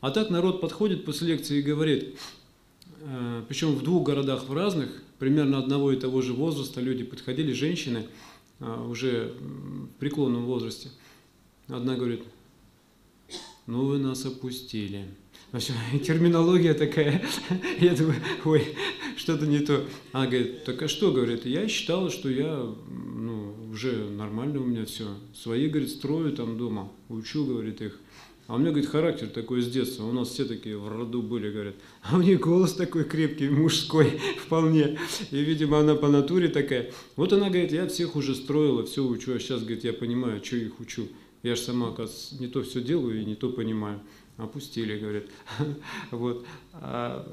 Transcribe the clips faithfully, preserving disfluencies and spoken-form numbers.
А так народ подходит после лекции и говорит, э, причем в двух городах в разных, примерно одного и того же возраста люди подходили, женщины, э, уже в преклонном возрасте. Одна говорит, ну вы нас опустили. Вообще, терминология такая, я думаю, ой, что-то не то. Она говорит, так а что, говорит, я считала, что я, ну, уже нормально у меня все. Свои, говорит, строю там дома, учу, говорит, их. А у меня, говорит, характер такой с детства, у нас все такие в роду были, говорят. А у нее голос такой крепкий, мужской, вполне. И, видимо, она по натуре такая. Вот она, говорит, я всех уже строила, все учу, а сейчас, говорит, я понимаю, что их учу. Я же сама, оказывается, не то все делаю и не то понимаю. Опустили, говорят. Вот. А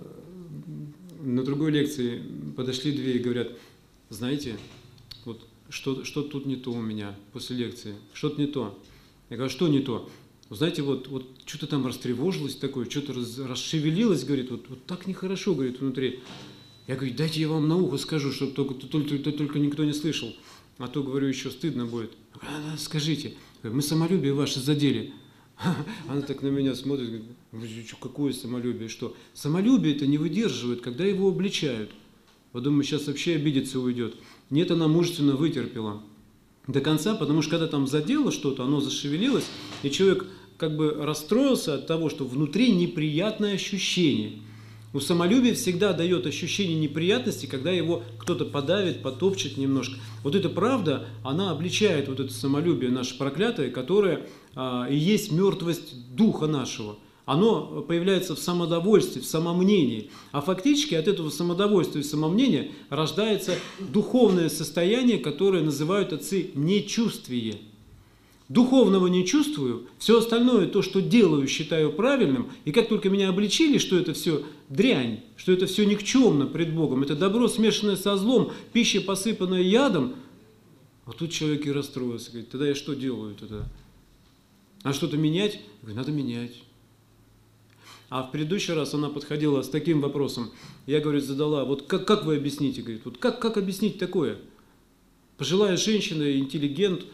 на другой лекции подошли две и говорят, знаете, вот что, что тут не то у меня после лекции, что-то не то. Я говорю, что не то? Знаете, вот, вот что-то там растревожилось такое, что-то раз, расшевелилось, говорит, вот, вот так нехорошо, говорит, внутри. Я говорю, дайте я вам на ухо скажу, чтобы только, только, только, только никто не слышал, а то, говорю, еще стыдно будет. Скажите, мы самолюбие ваше задели. Она так на меня смотрит, говорит, какое самолюбие, что? Самолюбие это не выдерживает, когда его обличают. Вот думаю, сейчас вообще обидится, уйдет. Нет, она мужественно вытерпела до конца, потому что когда там задело что-то, оно зашевелилось, и человек как бы расстроился от того, что внутри неприятное ощущение. У самолюбия всегда дает ощущение неприятности, когда его кто-то подавит, потопчет немножко. Вот эта правда, она обличает вот это самолюбие наше проклятое, которое а, и есть мертвость духа нашего. Оно появляется в самодовольстве, в самомнении. А фактически от этого самодовольствия и самомнения рождается духовное состояние, которое называют отцы нечувствие. Духовного не чувствую, все остальное, то, что делаю, считаю правильным, и как только меня обличили, что это все дрянь, что это все никчемно пред Богом, это добро, смешанное со злом, пища, посыпанная ядом, а тут человек и расстроился, говорит, тогда я что делаю тогда? А что-то менять? Я говорю, надо менять. А в предыдущий раз она подходила с таким вопросом, я, говорит, задала, вот как, как вы объясните, говорит, вот как, как объяснить такое? Пожилая женщина, интеллигент,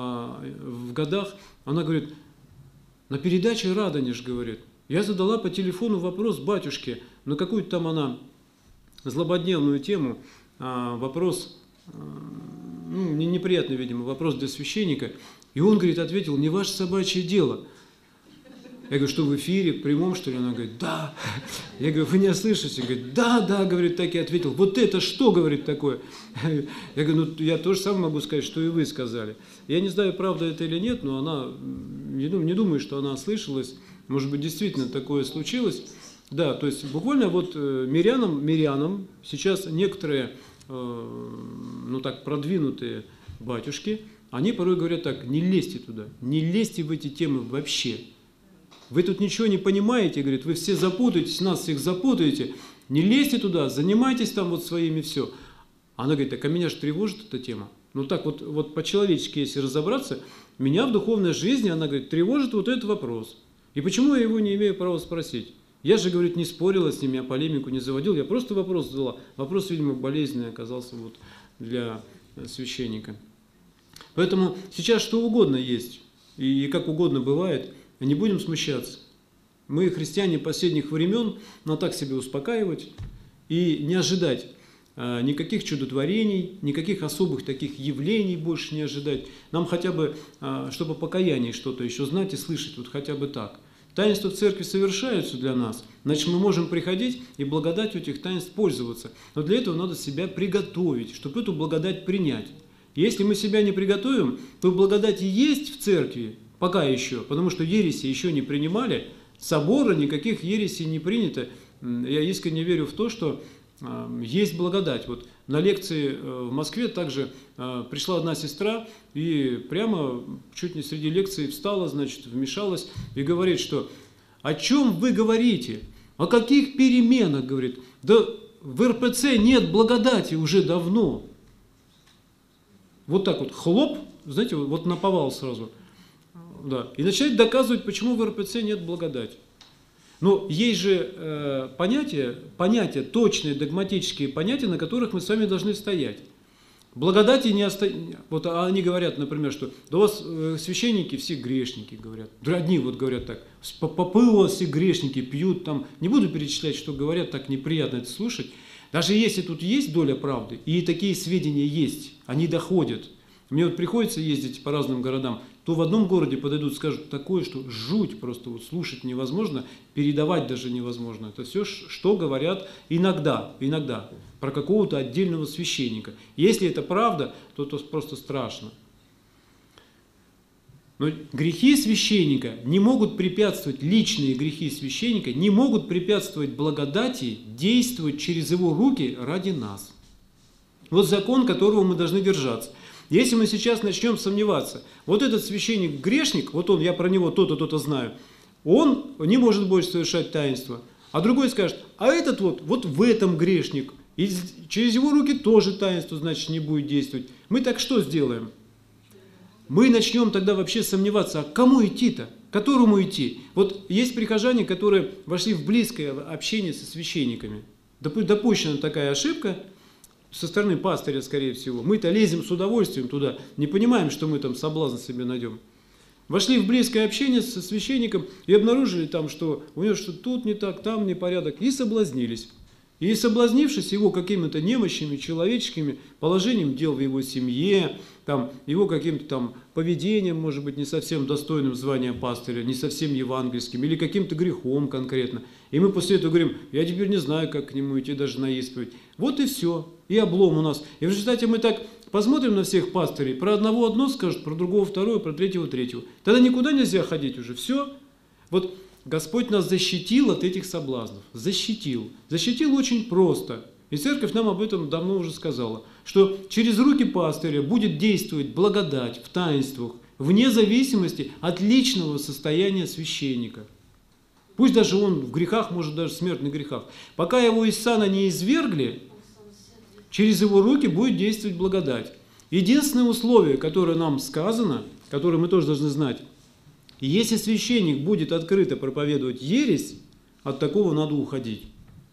в годах, она говорит, на передаче «Радонеж», говорит, я задала по телефону вопрос батюшке, на какую-то там она злободневную тему, вопрос, ну, неприятный, видимо, вопрос для священника, и он, говорит, ответил, не ваше собачье дело. Я говорю, что в эфире, в прямом, что ли? Она говорит, да. Я говорю, вы не слышите? Говорит, да, да, говорит, так и ответил. Вот это что, говорит, такое? Я говорю, ну, я тоже сам могу сказать, что и вы сказали. Я не знаю, правда это или нет, но она, не думаю, не думаю, что она ослышалась. Может быть, действительно такое случилось. Да, то есть буквально вот мирянам, мирянам сейчас некоторые, ну так, продвинутые батюшки, они порой говорят так, не лезьте туда, не лезьте в эти темы вообще. Вы тут ничего не понимаете, говорит, вы все запутаетесь, нас всех запутаете, не лезьте туда, занимайтесь там вот своими все. Она говорит, так а меня же тревожит эта тема. Ну так вот, вот по-человечески, если разобраться, меня в духовной жизни, она говорит, тревожит вот этот вопрос. И почему я его не имею права спросить? Я же, говорит, не спорила с ними, я полемику не заводил, я просто вопрос задала. Вопрос, видимо, болезненный оказался вот для священника. Поэтому сейчас что угодно есть, и как угодно бывает. Не будем смущаться. Мы, христиане последних времен, надо так себя успокаивать и не ожидать а, никаких чудотворений, никаких особых таких явлений больше не ожидать. Нам хотя бы, а, чтобы покаяние что-то еще знать и слышать, вот хотя бы так. Таинства в церкви совершаются для нас, значит, мы можем приходить и благодатью этих таинств пользоваться. Но для этого надо себя приготовить, чтобы эту благодать принять. Если мы себя не приготовим, то благодать и есть в церкви, пока еще, потому что ереси еще не принимали, собора никаких ересей не принято. Я искренне верю в то, что э, есть благодать. Вот на лекции э, в Москве также э, пришла одна сестра и прямо чуть не среди лекции встала, значит, вмешалась и говорит, что о чем вы говорите, о каких переменах, говорит, да в эр пэ цэ нет благодати уже давно. Вот так вот, хлоп, знаете, вот наповал сразу. Да. И начать доказывать, почему в эр пэ цэ нет благодати. Но есть же э, понятия, понятия, точные догматические понятия, на которых мы с вами должны стоять. Благодати не остается. Вот они говорят, например, что да у вас священники все грешники, говорят. Одни вот говорят так, попы у вас все грешники, пьют там. Не буду перечислять, что говорят, так неприятно это слушать. Даже если тут есть доля правды, и такие сведения есть, они доходят. Мне вот приходится ездить по разным городам, то в одном городе подойдут, скажут такое, что жуть просто вот слушать невозможно, передавать даже невозможно. Это все, что говорят иногда, иногда про какого-то отдельного священника. Если это правда, то это просто страшно. Но грехи священника не могут препятствовать, личные грехи священника не могут препятствовать благодати действовать через его руки ради нас. Вот закон, которого мы должны держаться. Если мы сейчас начнем сомневаться, вот этот священник грешник, вот он, я про него то-то, то-то знаю, он не может больше совершать таинство. А другой скажет, а этот вот, вот в этом грешник, и через его руки тоже таинство, значит, не будет действовать. Мы так что сделаем? Мы начнем тогда вообще сомневаться, а к кому идти-то? К которому идти? Вот есть прихожане, которые вошли в близкое общение со священниками. Допущена такая ошибка со стороны пастыря, скорее всего. Мы-то лезем с удовольствием туда, не понимаем, что мы там соблазн себе найдем. Вошли в близкое общение со священником и обнаружили там, что у него что-то тут не так, там непорядок, и соблазнились. И соблазнившись его какими-то немощными человеческими положением дел в его семье, там, его каким-то там поведением, может быть, не совсем достойным звания пастыря, не совсем евангельским, или каким-то грехом конкретно. И мы после этого говорим, я теперь не знаю, как к нему идти даже на исповедь. Вот и все. И облом у нас. И в результате мы так посмотрим на всех пастырей, про одного одно скажут, про другого второе, про третьего третьего. Тогда никуда нельзя ходить уже. Все. Вот Господь нас защитил от этих соблазнов. Защитил. Защитил очень просто. И церковь нам об этом давно уже сказала, что через руки пастыря будет действовать благодать в таинствах, вне зависимости от личного состояния священника. Пусть даже он в грехах, может даже в смертных грехах. Пока его из сана не извергли, через его руки будет действовать благодать. Единственное условие, которое нам сказано, которое мы тоже должны знать, если священник будет открыто проповедовать ересь, от такого надо уходить.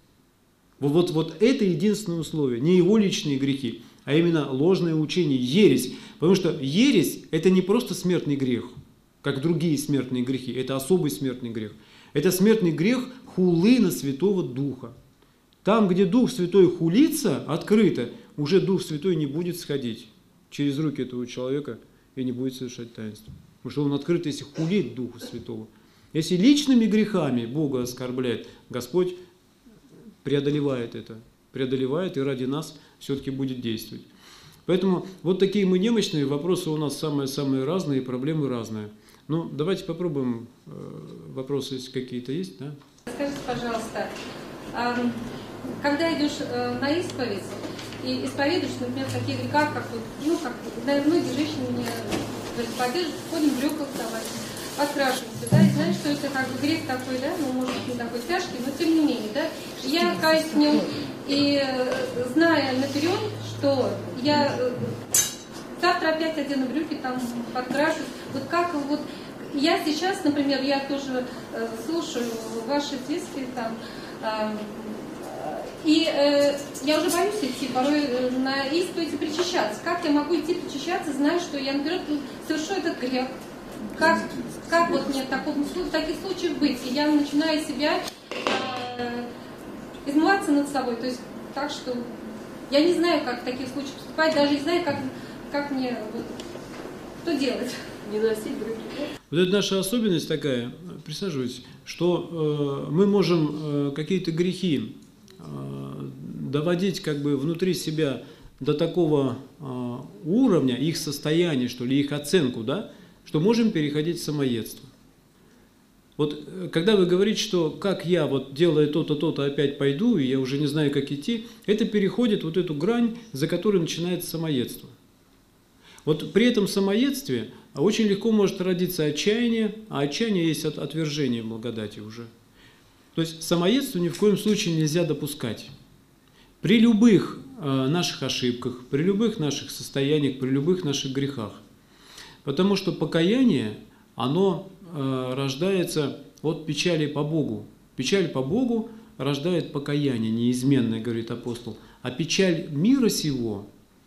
Вот, вот это единственное условие, не его личные грехи, а именно ложное учение, ересь. Потому что ересь – это не просто смертный грех, как другие смертные грехи, это особый смертный грех. Это смертный грех хулы на Святого Духа. Там, где Дух Святой хулится открыто, уже Дух Святой не будет сходить через руки этого человека и не будет совершать таинство. Потому что он открыто, если хулит Духа Святого. Если личными грехами Бога оскорбляет, Господь преодолевает это, преодолевает и ради нас все-таки будет действовать. Поэтому вот такие мы немощные, вопросы у нас самые-самые разные, проблемы разные. Ну, давайте попробуем, вопросы если какие-то есть, да? Скажите, пожалуйста, когда идешь на исповедь и исповедуешь, например, такие греха, как, ну, как, наверное, многие женщины мне говорят, поддерживают, ходим в брюках, подкрашиваемся, да, и знаешь, что это как бы грех такой, да, ну, может быть, не такой тяжкий, но тем не менее, да, я каюсь в нем, и зная наперед, что я завтра опять одену брюки, там, подкрашусь, вот как вот, я сейчас, например, я тоже э, слушаю ваши диски, там, э, и э, я уже боюсь идти порой на исповедь и причащаться. Как я могу идти причащаться, зная, что я, например, совершу этот грех? Как, как вот мне в, таком, в таких случаях быть? И я начинаю себя э, измываться над собой. То есть так, что я не знаю, как в таких случаях поступать, даже не знаю, как, как мне, вот, что делать. Не носить брюки. Вот это наша особенность такая, присаживайтесь, что э, мы можем э, какие-то грехи э, доводить как бы внутри себя до такого э, уровня, их состояния, что ли, их оценку, да, что можем переходить в самоедство. Вот когда вы говорите, что как я вот делая то-то, то-то опять пойду, и я уже не знаю, как идти, это переходит вот эту грань, за которой начинается самоедство. Вот при этом самоедстве очень легко может родиться отчаяние, а отчаяние есть от отвержения благодати уже. То есть самоедство ни в коем случае нельзя допускать. При любых э, наших ошибках, при любых наших состояниях, при любых наших грехах. Потому что покаяние, оно э, рождается от печали по Богу. Печаль по Богу рождает покаяние неизменное, говорит апостол. А печаль мира сего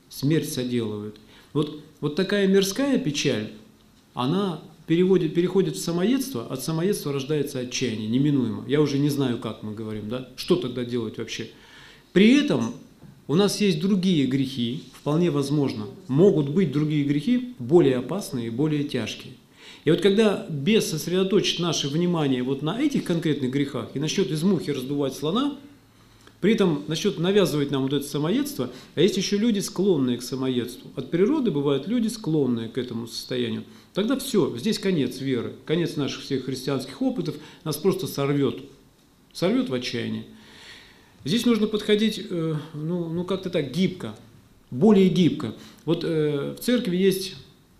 смерть соделывают. Вот, вот такая мирская печаль, она переводит, переходит в самоедство, от самоедства рождается отчаяние, неминуемо. Я уже не знаю, как мы говорим, да? Что тогда делать вообще? При этом у нас есть другие грехи, вполне возможно, могут быть другие грехи, более опасные и более тяжкие. И вот когда бес сосредоточит наше внимание вот на этих конкретных грехах и начнет из мухи раздувать слона, при этом начнет навязывать нам вот это самоедство, а есть еще люди, склонные к самоедству. От природы бывают люди, склонные к этому состоянию. Тогда все, здесь конец веры, конец наших всех христианских опытов, нас просто сорвет, сорвет в отчаянии. Здесь нужно подходить, э, ну, ну как-то так, гибко, более гибко. Вот э, в церкви есть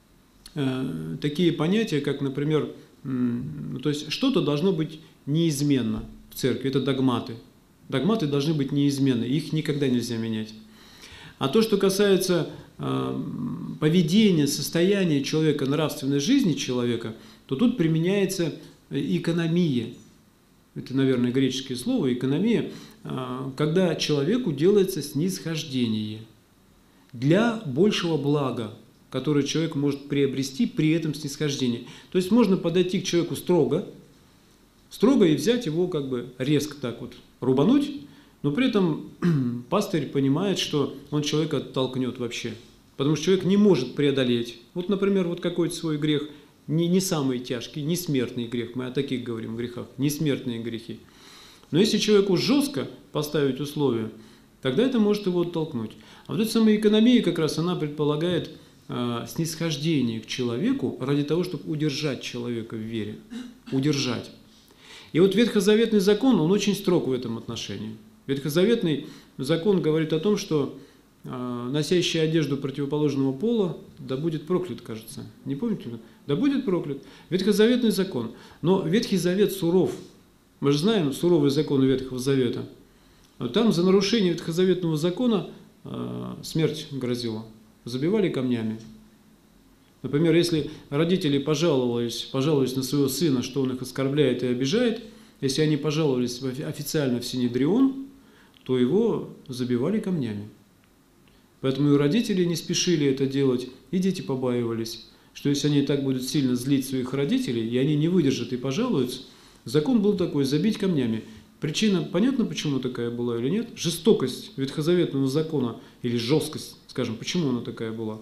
э, такие понятия, как, например, э, то есть что-то должно быть неизменно в церкви, это догматы. Догматы должны быть неизменны, их никогда нельзя менять. А то, что касается э, поведения, состояния человека, нравственной жизни человека, то тут применяется экономия. Это, наверное, греческое слово, экономия, э, когда человеку делается снисхождение для большего блага, которое человек может приобрести при этом снисхождении. То есть можно подойти к человеку строго, строго и взять его как бы резко так вот рубануть, но при этом пастырь понимает, что он человека оттолкнет вообще. Потому что человек не может преодолеть. Вот, например, вот какой-то свой грех, не, не самый тяжкий, не смертный грех, мы о таких говорим грехах, не смертные грехи. Но если человеку жестко поставить условия, тогда это может его оттолкнуть. А вот эта самая экономия как раз, она предполагает э, снисхождение к человеку ради того, чтобы удержать человека в вере. Удержать. И вот ветхозаветный закон, он очень строг в этом отношении. Ветхозаветный закон говорит о том, что э, носящий одежду противоположного пола, да будет проклят, кажется. Не помните? Да будет проклят. Ветхозаветный закон. Но Ветхий Завет суров. Мы же знаем суровые законы Ветхого Завета. Там за нарушение ветхозаветного закона э, смерть грозила. Забивали камнями. Например, если родители пожаловались, пожаловались на своего сына, что он их оскорбляет и обижает, если они пожаловались официально в Синедрион, то его забивали камнями. Поэтому и родители не спешили это делать, и дети побаивались, что если они так будут сильно злить своих родителей, и они не выдержат и пожалуются, закон был такой – забить камнями. Причина, понятно, почему такая была или нет? Жестокость ветхозаветного закона, или жесткость, скажем, почему она такая была?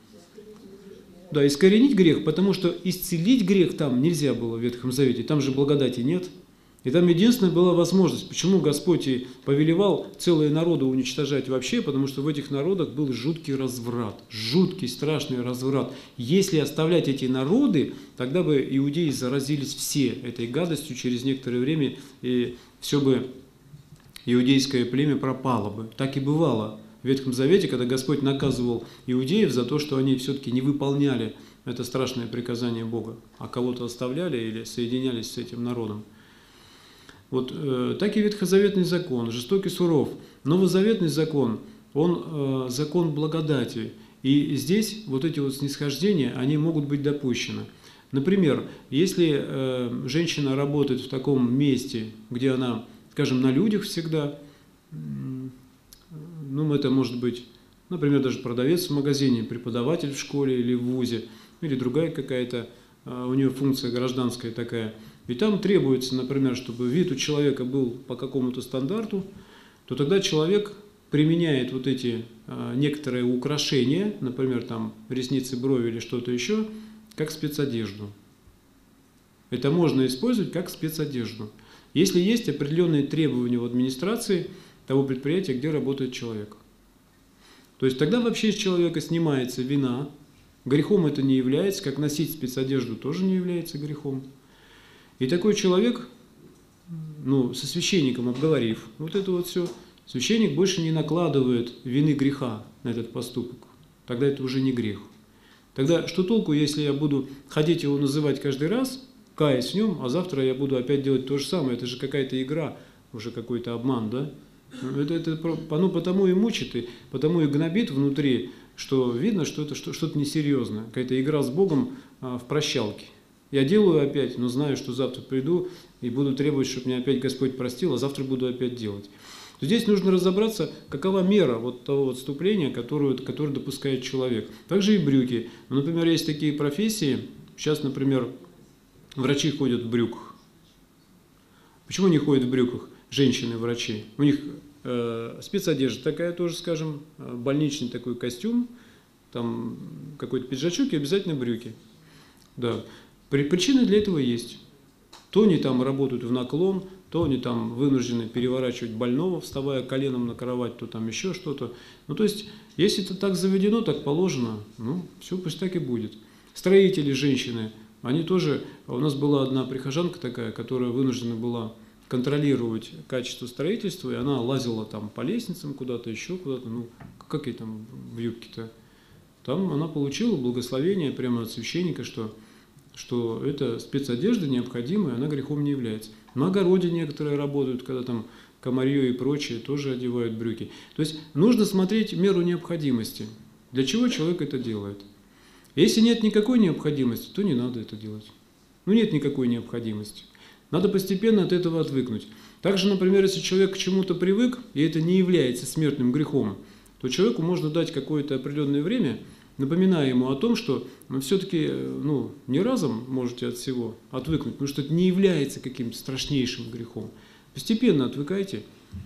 Да, искоренить грех, потому что исцелить грех там нельзя было в Ветхом Завете, там же благодати нет. И там единственная была возможность, почему Господь и повелевал целые народы уничтожать вообще, потому что в этих народах был жуткий разврат, жуткий, страшный разврат. Если оставлять эти народы, тогда бы иудеи заразились все этой гадостью через некоторое время, и все бы иудейское племя пропало бы. Так и бывало в Ветхом Завете, когда Господь наказывал иудеев за то, что они все-таки не выполняли это страшное приказание Бога, а кого-то оставляли или соединялись с этим народом. Вот э, так и ветхозаветный закон, жестокий, суров. Новозаветный закон, он э, закон благодати. И здесь вот эти вот снисхождения, они могут быть допущены. Например, если э, женщина работает в таком месте, где она, скажем, на людях всегда, ну, это может быть, например, даже продавец в магазине, преподаватель в школе или в вузе, или другая какая-то, у нее функция гражданская такая. И там требуется, например, чтобы вид у человека был по какому-то стандарту, то тогда человек применяет вот эти некоторые украшения, например, там ресницы, брови или что-то еще, как спецодежду. Это можно использовать как спецодежду. Если есть определенные требования в администрации того предприятия, где работает человек. То есть тогда вообще с человека снимается вина, грехом это не является, как носить спецодежду тоже не является грехом. И такой человек, ну, со священником обговорив вот это вот все, священник больше не накладывает вины греха на этот поступок. Тогда это уже не грех. Тогда что толку, если я буду ходить его называть каждый раз, каясь в нем, а завтра я буду опять делать то же самое? Это же какая-то игра, уже какой-то обман, да? Это, это, оно потому и мучит, и потому и гнобит внутри, что видно, что это что-то несерьезное, какая-то игра с Богом а, в прощалке. Я делаю опять, но знаю, что завтра приду и буду требовать, чтобы меня опять Господь простил, а завтра буду опять делать. то здесь нужно разобраться, какова мера вот того отступления, которую, которое допускает человек. Также и брюки. Ну, например, есть такие профессии, сейчас, например, врачи ходят в брюках. Почему они ходят в брюках? Женщины-врачи. У них э, спецодежда такая тоже, скажем, больничный такой костюм, там какой-то пиджачок и обязательно брюки. Да. Причины для этого есть. То они там работают в наклон, то они там вынуждены переворачивать больного, вставая коленом на кровать, то там еще что-то. Ну, то есть, если это так заведено, так положено, ну, все пусть так и будет. Строители, женщины, они тоже... У нас была одна прихожанка такая, которая вынуждена была контролировать качество строительства, и она лазила там по лестницам куда-то, еще куда-то, ну, как ей там в юбке-то? Там она получила благословение прямо от священника, что, что это спецодежда необходимая, она грехом не является. На огороде некоторые работают, когда там комарье и прочее, тоже одевают брюки. То есть нужно смотреть меру необходимости. Для чего человек это делает? Если нет никакой необходимости, то не надо это делать. Ну, нет никакой необходимости. Надо постепенно от этого отвыкнуть. Также, например, если человек к чему-то привык, и это не является смертным грехом, то человеку можно дать какое-то определенное время, напоминая ему о том, что ну, все-таки ну, не разом можете от всего отвыкнуть, потому что это не является каким-то страшнейшим грехом. Постепенно отвыкайте.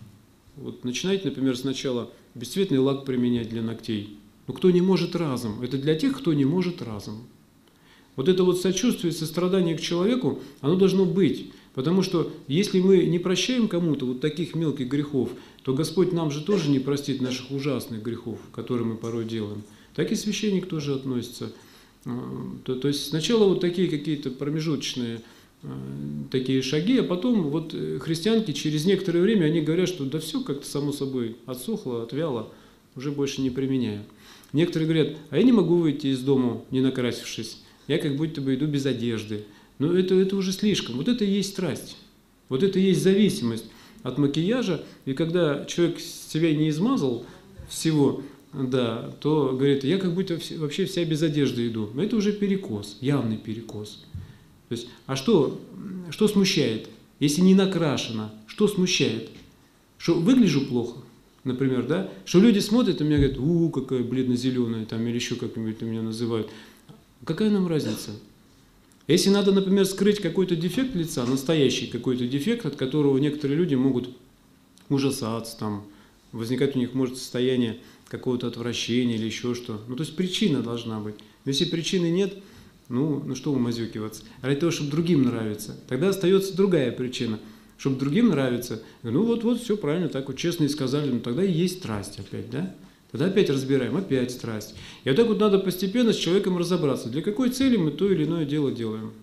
Вот начинайте, например, сначала бесцветный лак применять для ногтей. Но кто не может разом? Это для тех, кто не может разом. Вот это вот сочувствие, сострадание к человеку, оно должно быть. Потому что если мы не прощаем кому-то вот таких мелких грехов, то Господь нам же тоже не простит наших ужасных грехов, которые мы порой делаем. Так и священник тоже относится. То, то есть сначала вот такие какие-то промежуточные такие шаги, а потом вот христианки через некоторое время они говорят, что да все как-то само собой отсохло, отвяло, уже больше не применяю. Некоторые говорят, а я не могу выйти из дома, не накрасившись, я как будто бы иду без одежды. Но это, это уже слишком. Вот это и есть страсть. Вот это и есть зависимость от макияжа. И когда человек себя не измазал всего, да, то говорит, я как будто вообще вся без одежды иду. Но это уже перекос, явный перекос. То есть, а что, что смущает? Если не накрашено, что смущает? Что выгляжу плохо, например, да? Что люди смотрят и меня говорят, у, какая бледно-зеленая, там, или еще как-нибудь меня называют. Какая нам разница? Если надо, например, скрыть какой-то дефект лица, настоящий какой-то дефект, от которого некоторые люди могут ужасаться, там, возникать у них может состояние какого-то отвращения или еще что. Ну, то есть причина должна быть. Если причины нет, ну, ну что умазюкиваться? Ради того, чтобы другим нравиться. Тогда остается другая причина. Чтобы другим нравиться. Ну, вот-вот, все правильно, так вот честно и сказали. Ну, тогда и есть страсть опять, да? Тогда опять разбираем, опять страсть. И вот так вот надо постепенно с человеком разобраться, для какой цели мы то или иное дело делаем.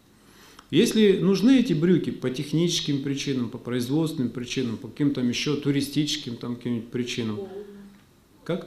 Если нужны эти брюки по техническим причинам, по производственным причинам, по каким-то еще туристическим там каким-нибудь причинам. Как?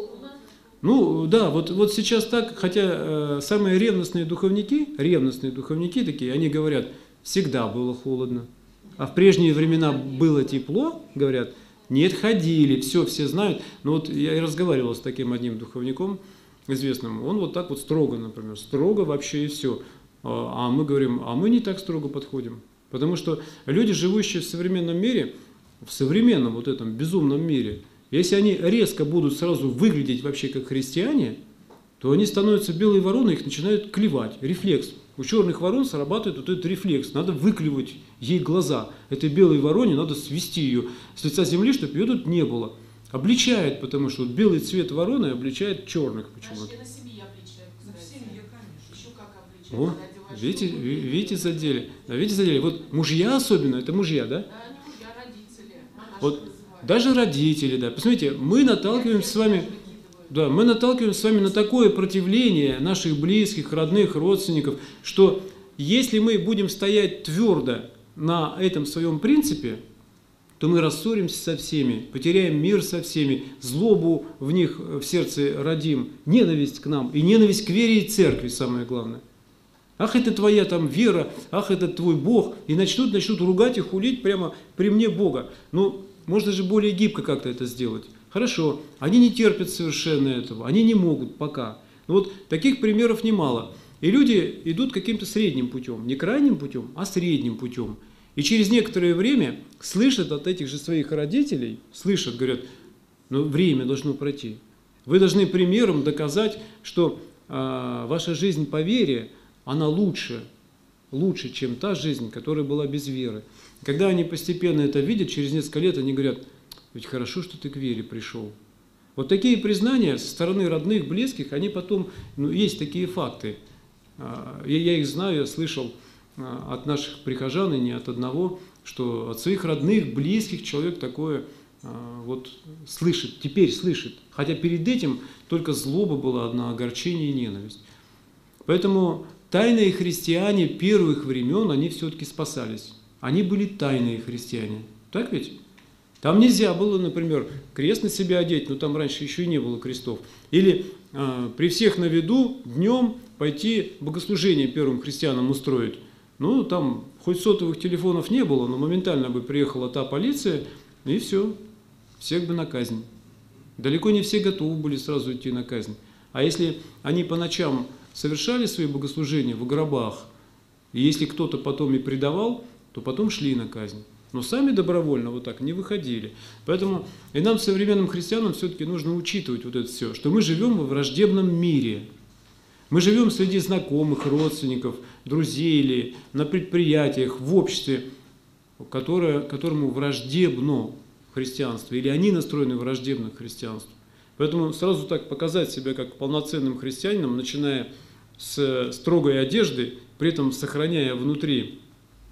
Ну, да, вот, вот сейчас так, хотя э, самые ревностные духовники, ревностные духовники такие, они говорят, всегда было холодно. А в прежние времена было тепло, говорят, нет, ходили, все, все знают. Но вот я и разговаривал с таким одним духовником известным, он вот так вот строго, например, строго вообще и все. А мы говорим, а мы не так строго подходим. Потому что люди, живущие в современном мире, в современном вот этом безумном мире, если они резко будут сразу выглядеть вообще как христиане, то они становятся белой вороной, их начинают клевать, рефлекс. У черных ворон срабатывает вот этот рефлекс, надо выклевать ей глаза. Этой белой вороне надо свести ее с лица земли, чтобы ее тут не было. Обличает, потому что вот белый цвет вороны обличает черных почему-то. На семье обличают, кстати. Еще как обличают. О, видите, видите, задели. Да, видите, задели. Вот мужья особенно, это мужья, да? Да, не мужья, родители. Вот называют. Даже родители, да. Посмотрите, мы наталкиваемся с вами... Да, мы наталкиваемся с вами на такое противление наших близких, родных, родственников, что если мы будем стоять твердо на этом своем принципе, то мы рассоримся со всеми, потеряем мир со всеми, злобу в них в сердце родим, ненависть к нам и ненависть к вере и церкви, самое главное. Ах, это твоя там вера, ах, это твой Бог. И начнут, начнут ругать и хулить прямо при мне Бога. Ну, можно же более гибко как-то это сделать. Хорошо, они не терпят совершенно этого, они не могут пока. Но вот таких примеров немало. И люди идут каким-то средним путем, не крайним путем, а средним путем. И через некоторое время слышат от этих же своих родителей, слышат, говорят, ну время должно пройти. Вы должны примером доказать, что э, ваша жизнь по вере, она лучше, лучше, чем та жизнь, которая была без веры. Когда они постепенно это видят, через несколько лет они говорят, ведь хорошо, что ты к вере пришел. Вот такие признания со стороны родных, близких, они потом, ну, есть такие факты. Я, я их знаю, я слышал от наших прихожан, и не от одного, что от своих родных, близких человек такое вот слышит, теперь слышит. Хотя перед этим только злоба была одна, огорчение и ненависть. Поэтому тайные христиане первых времен, они все-таки спасались. Они были тайные христиане. Так ведь? Там нельзя было, например, крест на себя одеть, но там раньше еще и не было крестов. Или э, при всех на виду днем пойти богослужение первым христианам устроить. Ну, там хоть сотовых телефонов не было, но моментально бы приехала та полиция, и все, всех бы на казнь. Далеко не все готовы были сразу идти на казнь. А если они по ночам совершали свои богослужения в гробах, и если кто-то потом и предавал, то потом шли на казнь. Но сами добровольно вот так не выходили. Поэтому и нам, современным христианам, все-таки нужно учитывать вот это все, что мы живем во враждебном мире. Мы живем среди знакомых, родственников, друзей или на предприятиях, в обществе, которое, которому враждебно христианство, или они настроены враждебно к христианству. Поэтому сразу так показать себя как полноценным христианином, начиная с строгой одежды, при этом сохраняя внутри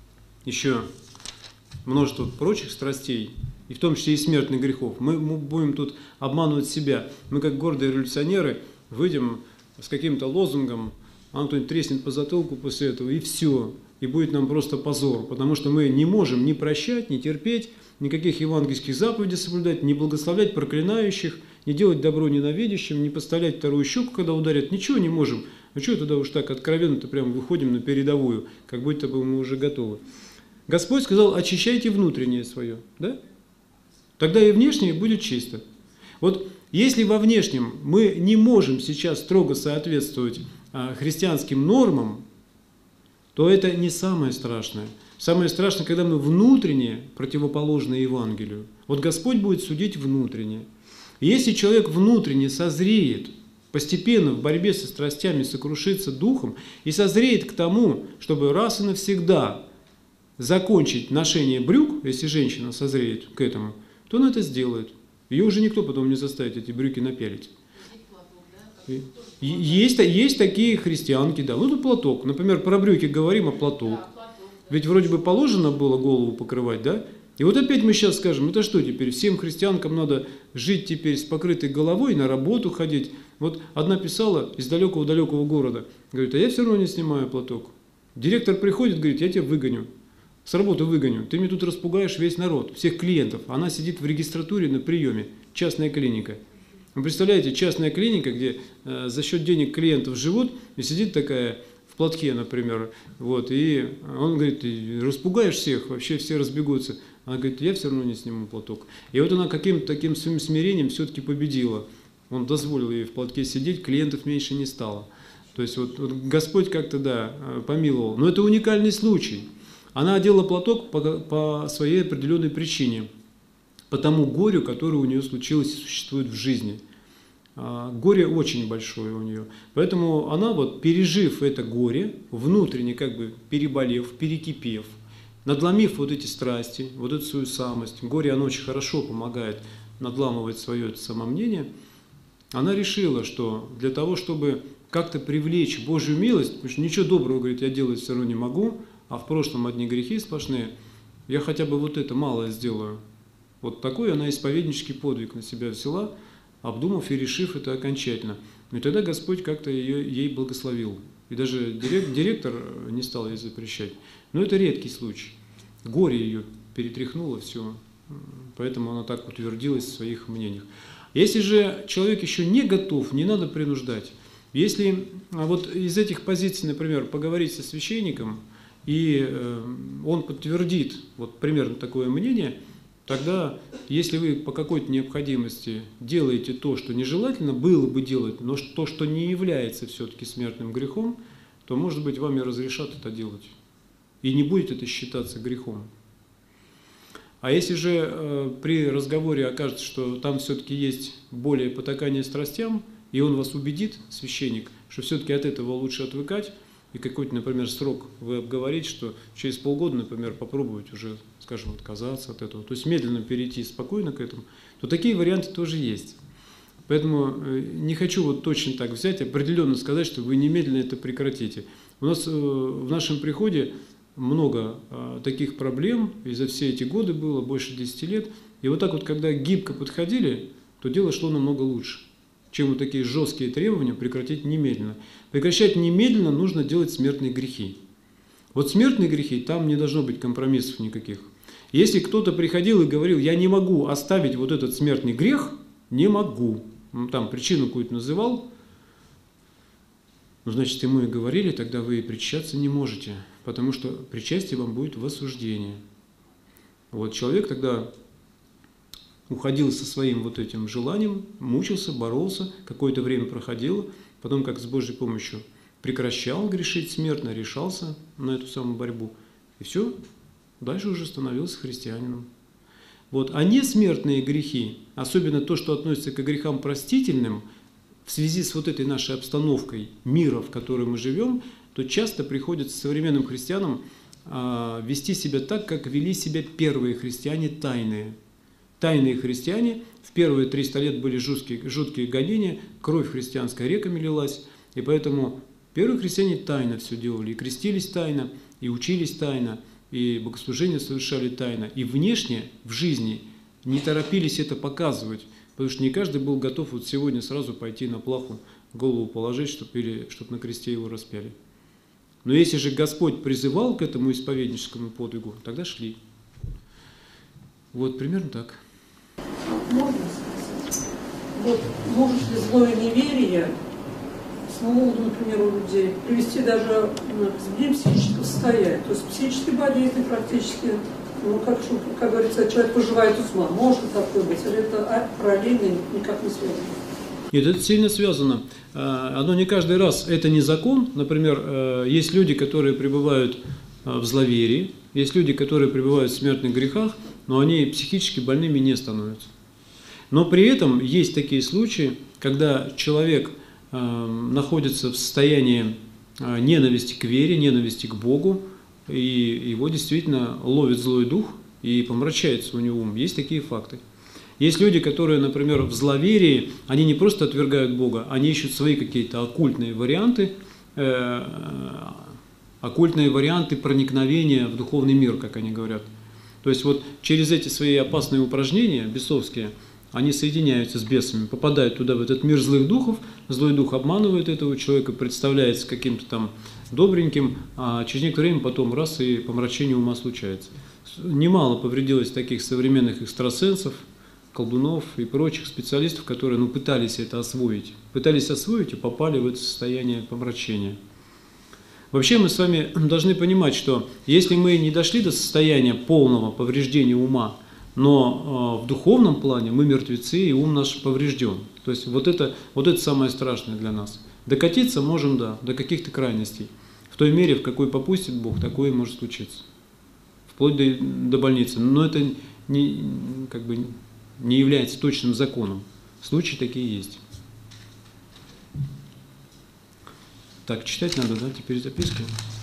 еще множество прочих страстей, и в том числе и смертных грехов, мы, мы будем тут обманывать себя. Мы, как гордые революционеры, выйдем с каким-то лозунгом, а он кто-нибудь треснет по затылку после этого, и все. И будет нам просто позор, потому что мы не можем ни прощать, ни терпеть, никаких евангельских заповедей соблюдать, не благословлять проклинающих, не делать добро ненавидящим, не подставлять вторую щеку, когда ударят. Ничего не можем. Ну что тогда уж так откровенно-то прямо выходим на передовую, как будто бы мы уже готовы. Господь сказал, очищайте внутреннее свое, да? Тогда и внешнее будет чисто. Вот если во внешнем мы не можем сейчас строго соответствовать а, христианским нормам, то это не самое страшное. Самое страшное, когда мы внутренне противоположны Евангелию. Вот Господь будет судить внутренне. И если человек внутренне созреет, постепенно в борьбе со страстями сокрушится духом и созреет к тому, чтобы раз и навсегда закончить ношение брюк, если женщина созреет к этому, то она это сделает. Ее уже никто потом не заставит эти брюки напялить. Есть, есть такие христианки, да. Ну, это платок. Например, про брюки говорим, а платок. Ведь вроде бы положено было голову покрывать, да? И вот опять мы сейчас скажем, это что теперь? Всем христианкам надо жить теперь с покрытой головой, на работу ходить. Вот одна писала из далекого-далекого города, говорит, а я все равно не снимаю платок. Директор приходит, говорит, я тебя выгоню. С работы выгоню. Ты мне тут распугаешь весь народ, всех клиентов. Она сидит в регистратуре на приеме. Частная клиника. Вы представляете, частная клиника, где э, за счет денег клиентов живут, и сидит такая в платке, например. Вот, и он говорит, ты распугаешь всех, вообще все разбегутся. Она говорит, я все равно не сниму платок. И вот она каким-то таким своим смирением все-таки победила. Он дозволил ей в платке сидеть, клиентов меньше не стало. То есть вот, вот Господь как-то, да, помиловал. Но это уникальный случай. Она одела платок по, по своей определенной причине, по тому горю, которое у нее случилось и существует в жизни. А, горе очень большое у нее. Поэтому она, вот, пережив это горе, внутренне как бы переболев, перекипев, надломив вот эти страсти, вот эту свою самость, горе оно очень хорошо помогает надламывать свое это самомнение, она решила, что для того, чтобы как-то привлечь Божью милость, потому что ничего доброго, говорит, я делать все равно не могу, а в прошлом одни грехи сплошные, я хотя бы вот это малое сделаю. Вот такой она исповеднический подвиг на себя взяла, обдумав и решив это окончательно. И тогда Господь как-то ее, ей благословил. И даже директор не стал ей запрещать. Но это редкий случай. Горе ее перетряхнуло все, поэтому она так утвердилась в своих мнениях. Если же человек еще не готов, не надо принуждать. Если вот из этих позиций, например, поговорить со священником, и он подтвердит вот примерно такое мнение, тогда, если вы по какой-то необходимости делаете то, что нежелательно было бы делать, но то, что не является все-таки смертным грехом, то, может быть, вам и разрешат это делать. и не будет это считаться грехом. А если же э, при разговоре окажется, что там все-таки есть более потакание страстям, и он вас убедит, священник, что все-таки от этого лучше отвыкать, и какой-то, например, срок вы обговорите, что через полгода, например, попробовать уже, скажем, отказаться от этого, то есть медленно перейти спокойно к этому, то такие варианты тоже есть. Поэтому не хочу вот точно так взять, определенно сказать, что вы немедленно это прекратите. У нас в нашем приходе много таких проблем, и за все эти годы было, больше десяти лет, и вот так вот, когда гибко подходили, то дело шло намного лучше, чем вот такие жесткие требования прекратить немедленно. Прекращать немедленно нужно делать смертные грехи. Вот смертные грехи, там не должно быть компромиссов никаких. Если кто-то приходил и говорил, я не могу оставить вот этот смертный грех, не могу, там причину какую-то называл, ну, значит, ему и говорили, тогда вы и причащаться не можете, потому что причастие вам будет в осуждении. Вот человек тогда уходил со своим вот этим желанием, мучился, боролся, какое-то время проходило, потом, как с Божьей помощью, прекращал грешить смертно, решался на эту самую борьбу, и все, дальше уже становился христианином. Вот. А несмертные грехи, особенно то, что относится к грехам простительным, в связи с вот этой нашей обстановкой мира, в которой мы живем, то часто приходится современным христианам а, вести себя так, как вели себя первые христиане тайные. Тайные христиане, в первые триста лет были жуткие, жуткие гонения, кровь христианская реками лилась, и поэтому первые христиане тайно все делали, и крестились тайно, и учились тайно, и богослужения совершали тайно, и внешне, в жизни, не торопились это показывать, потому что не каждый был готов вот сегодня сразу пойти на плаху, голову положить, чтобы, чтобы на кресте его распяли. Но если же Господь призывал к этому исповедническому подвигу, тогда шли. Вот примерно так. Можно сказать? Вот может ли злое неверие самому, например, у людей привести даже к изменению психического состояния? То есть психические болезни практически, ну, как, как говорится, человек поживает у ума. Может такое быть? Или это параллельно никак не связано? Нет, это сильно связано. Оно не каждый раз, это не закон. Например, есть люди, которые пребывают в зловерии, есть люди, которые пребывают в смертных грехах, но они психически больными не становятся. Но при этом есть такие случаи, когда человек находится в состоянии ненависти к вере, ненависти к Богу, и его действительно ловит злой дух и помрачается у него ум. Есть такие факты. Есть люди, которые, например, в зловерии, они не просто отвергают Бога, они ищут свои какие-то оккультные варианты, э, оккультные варианты проникновения в духовный мир, как они говорят. То есть вот через эти свои опасные упражнения, бесовские, они соединяются с бесами, попадают туда, в этот мир злых духов, злой дух обманывает этого человека, представляется каким-то там добреньким, а через некоторое время потом раз и помрачение ума случается. Немало повредилось таких современных экстрасенсов, колдунов и прочих специалистов, которые ну, пытались это освоить. Пытались освоить и попали в это состояние помрачения. Вообще мы с вами должны понимать, что если мы не дошли до состояния полного повреждения ума, но э, в духовном плане мы мертвецы, и ум наш поврежден. То есть вот это, вот это самое страшное для нас. Докатиться можем, да, до каких-то крайностей. В той мере, в какой попустит Бог, такое может случиться. Вплоть до, до больницы. Но это не, как бы, не является точным законом. Случаи такие есть. Так, читать надо, да, теперь записки.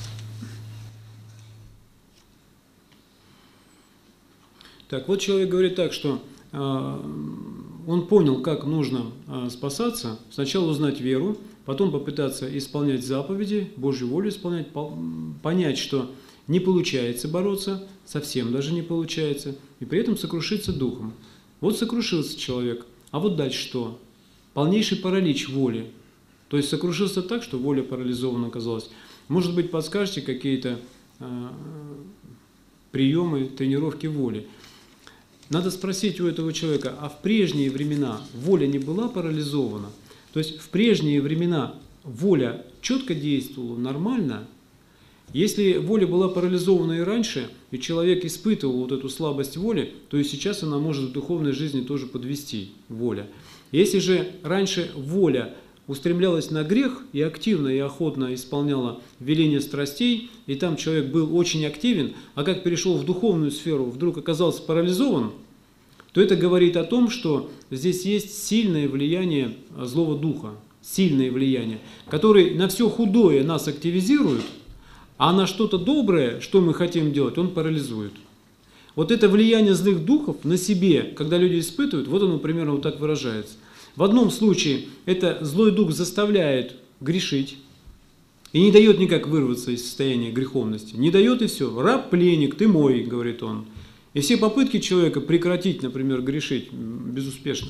Так, вот человек говорит так, что э, он понял, как нужно э, спасаться. Сначала узнать веру, потом попытаться исполнять заповеди, Божью волю исполнять, по, понять, что не получается бороться, совсем даже не получается, и при этом сокрушиться духом. Вот сокрушился человек, а вот дальше что? Полнейший паралич воли. То есть сокрушился так, что воля парализована оказалась. Может быть, подскажете какие-то э, приемы тренировки воли. Надо спросить у этого человека, а в прежние времена воля не была парализована? То есть в прежние времена воля четко действовала, нормально? Если воля была парализована и раньше, и человек испытывал вот эту слабость воли, то и сейчас она может в духовной жизни тоже подвести, воля. Если же раньше воля устремлялась на грех и активно и охотно исполняла веление страстей, и там человек был очень активен, а как перешел в духовную сферу, вдруг оказался парализован, то это говорит о том, что здесь есть сильное влияние злого духа, сильное влияние, которое на все худое нас активизирует, а на что-то доброе, что мы хотим делать, он парализует. Вот это влияние злых духов на себе, когда люди испытывают, вот оно примерно вот так выражается. В одном случае это злой дух заставляет грешить и не дает никак вырваться из состояния греховности. Не дает и все. Раб, пленник, ты мой, говорит он. И все попытки человека прекратить, например, грешить, безуспешны.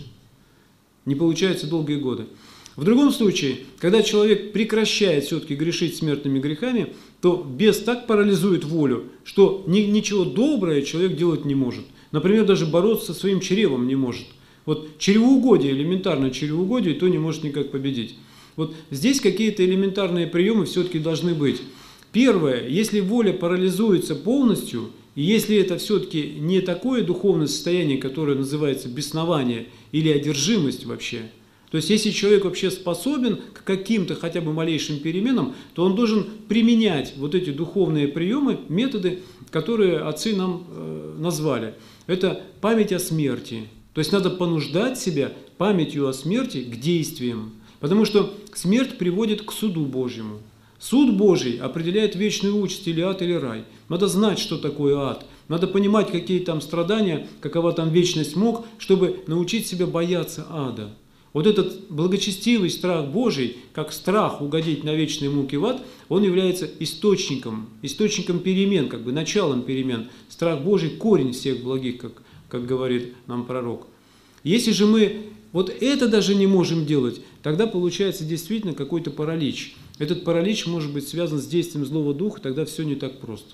Не получается долгие годы. В другом случае, когда человек прекращает все-таки грешить смертными грехами, то бес так парализует волю, что ни, ничего доброе человек делать не может. Например, даже бороться со своим чревом не может. Вот чревоугодие, элементарное чревоугодие, то не может никак победить. Вот здесь какие-то элементарные приемы все-таки должны быть. Первое, если воля парализуется полностью, и если это все-таки не такое духовное состояние, которое называется беснование или одержимость вообще, то есть если человек вообще способен к каким-то хотя бы малейшим переменам, то он должен применять вот эти духовные приемы, методы, которые отцы нам э, назвали. Это память о смерти. То есть надо понуждать себя памятью о смерти к действиям. Потому что смерть приводит к суду Божьему. Суд Божий определяет вечную участь, или ад, или рай. Надо знать, что такое ад. Надо понимать, какие там страдания, какова там вечность мук, чтобы научить себя бояться ада. Вот этот благочестивый страх Божий, как страх угодить на вечные муки в ад, он является источником, источником перемен, как бы началом перемен. Страх Божий – корень всех благих, как, как говорит нам пророк. Если же мы вот это даже не можем делать, тогда получается действительно какой-то паралич. Этот паралич может быть связан с действием злого духа, тогда все не так просто.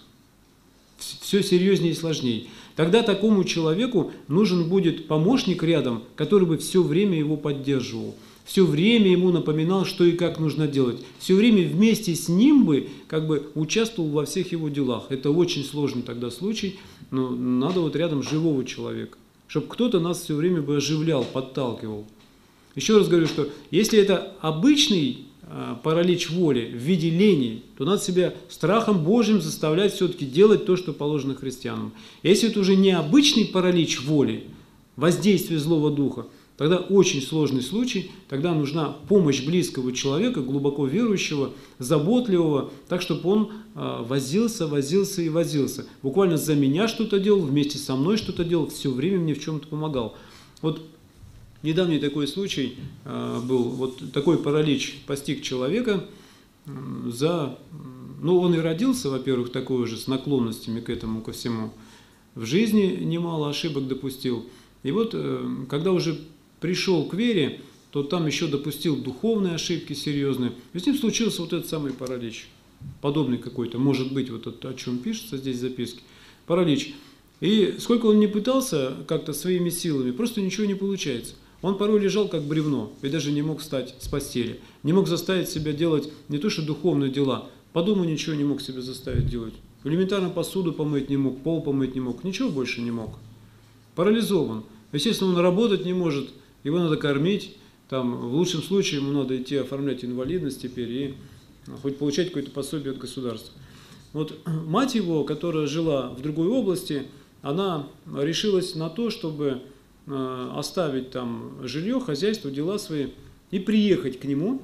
Все серьезнее и сложнее. Тогда такому человеку нужен будет помощник рядом, который бы все время его поддерживал, все время ему напоминал, что и как нужно делать, все время вместе с ним бы как бы участвовал во всех его делах. Это очень сложный тогда случай, но надо вот рядом живого человека, чтобы кто-то нас все время бы оживлял, подталкивал. Еще раз говорю, что если это обычный паралич воли в виде лени, то надо себя страхом Божьим заставлять все-таки делать то, что положено христианам. Если это уже необычный паралич воли, воздействие злого духа, тогда очень сложный случай, тогда нужна помощь близкого человека, глубоко верующего, заботливого, так, чтобы он возился, возился и возился. Буквально за меня что-то делал, вместе со мной что-то делал, все время мне в чем-то помогал. Вот недавний такой случай э, был, вот такой паралич постиг человека э, за, ну он и родился, во-первых, такой же, с наклонностями к этому, ко всему. В жизни немало ошибок допустил. И вот, э, когда уже пришел к вере, то там еще допустил духовные ошибки серьезные. И с ним случился вот этот самый паралич. Подобный какой-то, может быть, вот о чем пишется здесь в записке. Паралич. И сколько он не пытался как-то своими силами, просто ничего не получается. Он порой лежал как бревно и даже не мог встать с постели. Не мог заставить себя делать не то что духовные дела, по дому ничего не мог себя заставить делать. Элементарно посуду помыть не мог, пол помыть не мог, ничего больше не мог. Парализован. Естественно, он работать не может, его надо кормить. Там, в лучшем случае ему надо идти оформлять инвалидность теперь и хоть получать какое-то пособие от государства. Вот мать его, которая жила в другой области, она решилась на то, чтобы оставить там жилье, хозяйство, дела свои и приехать к нему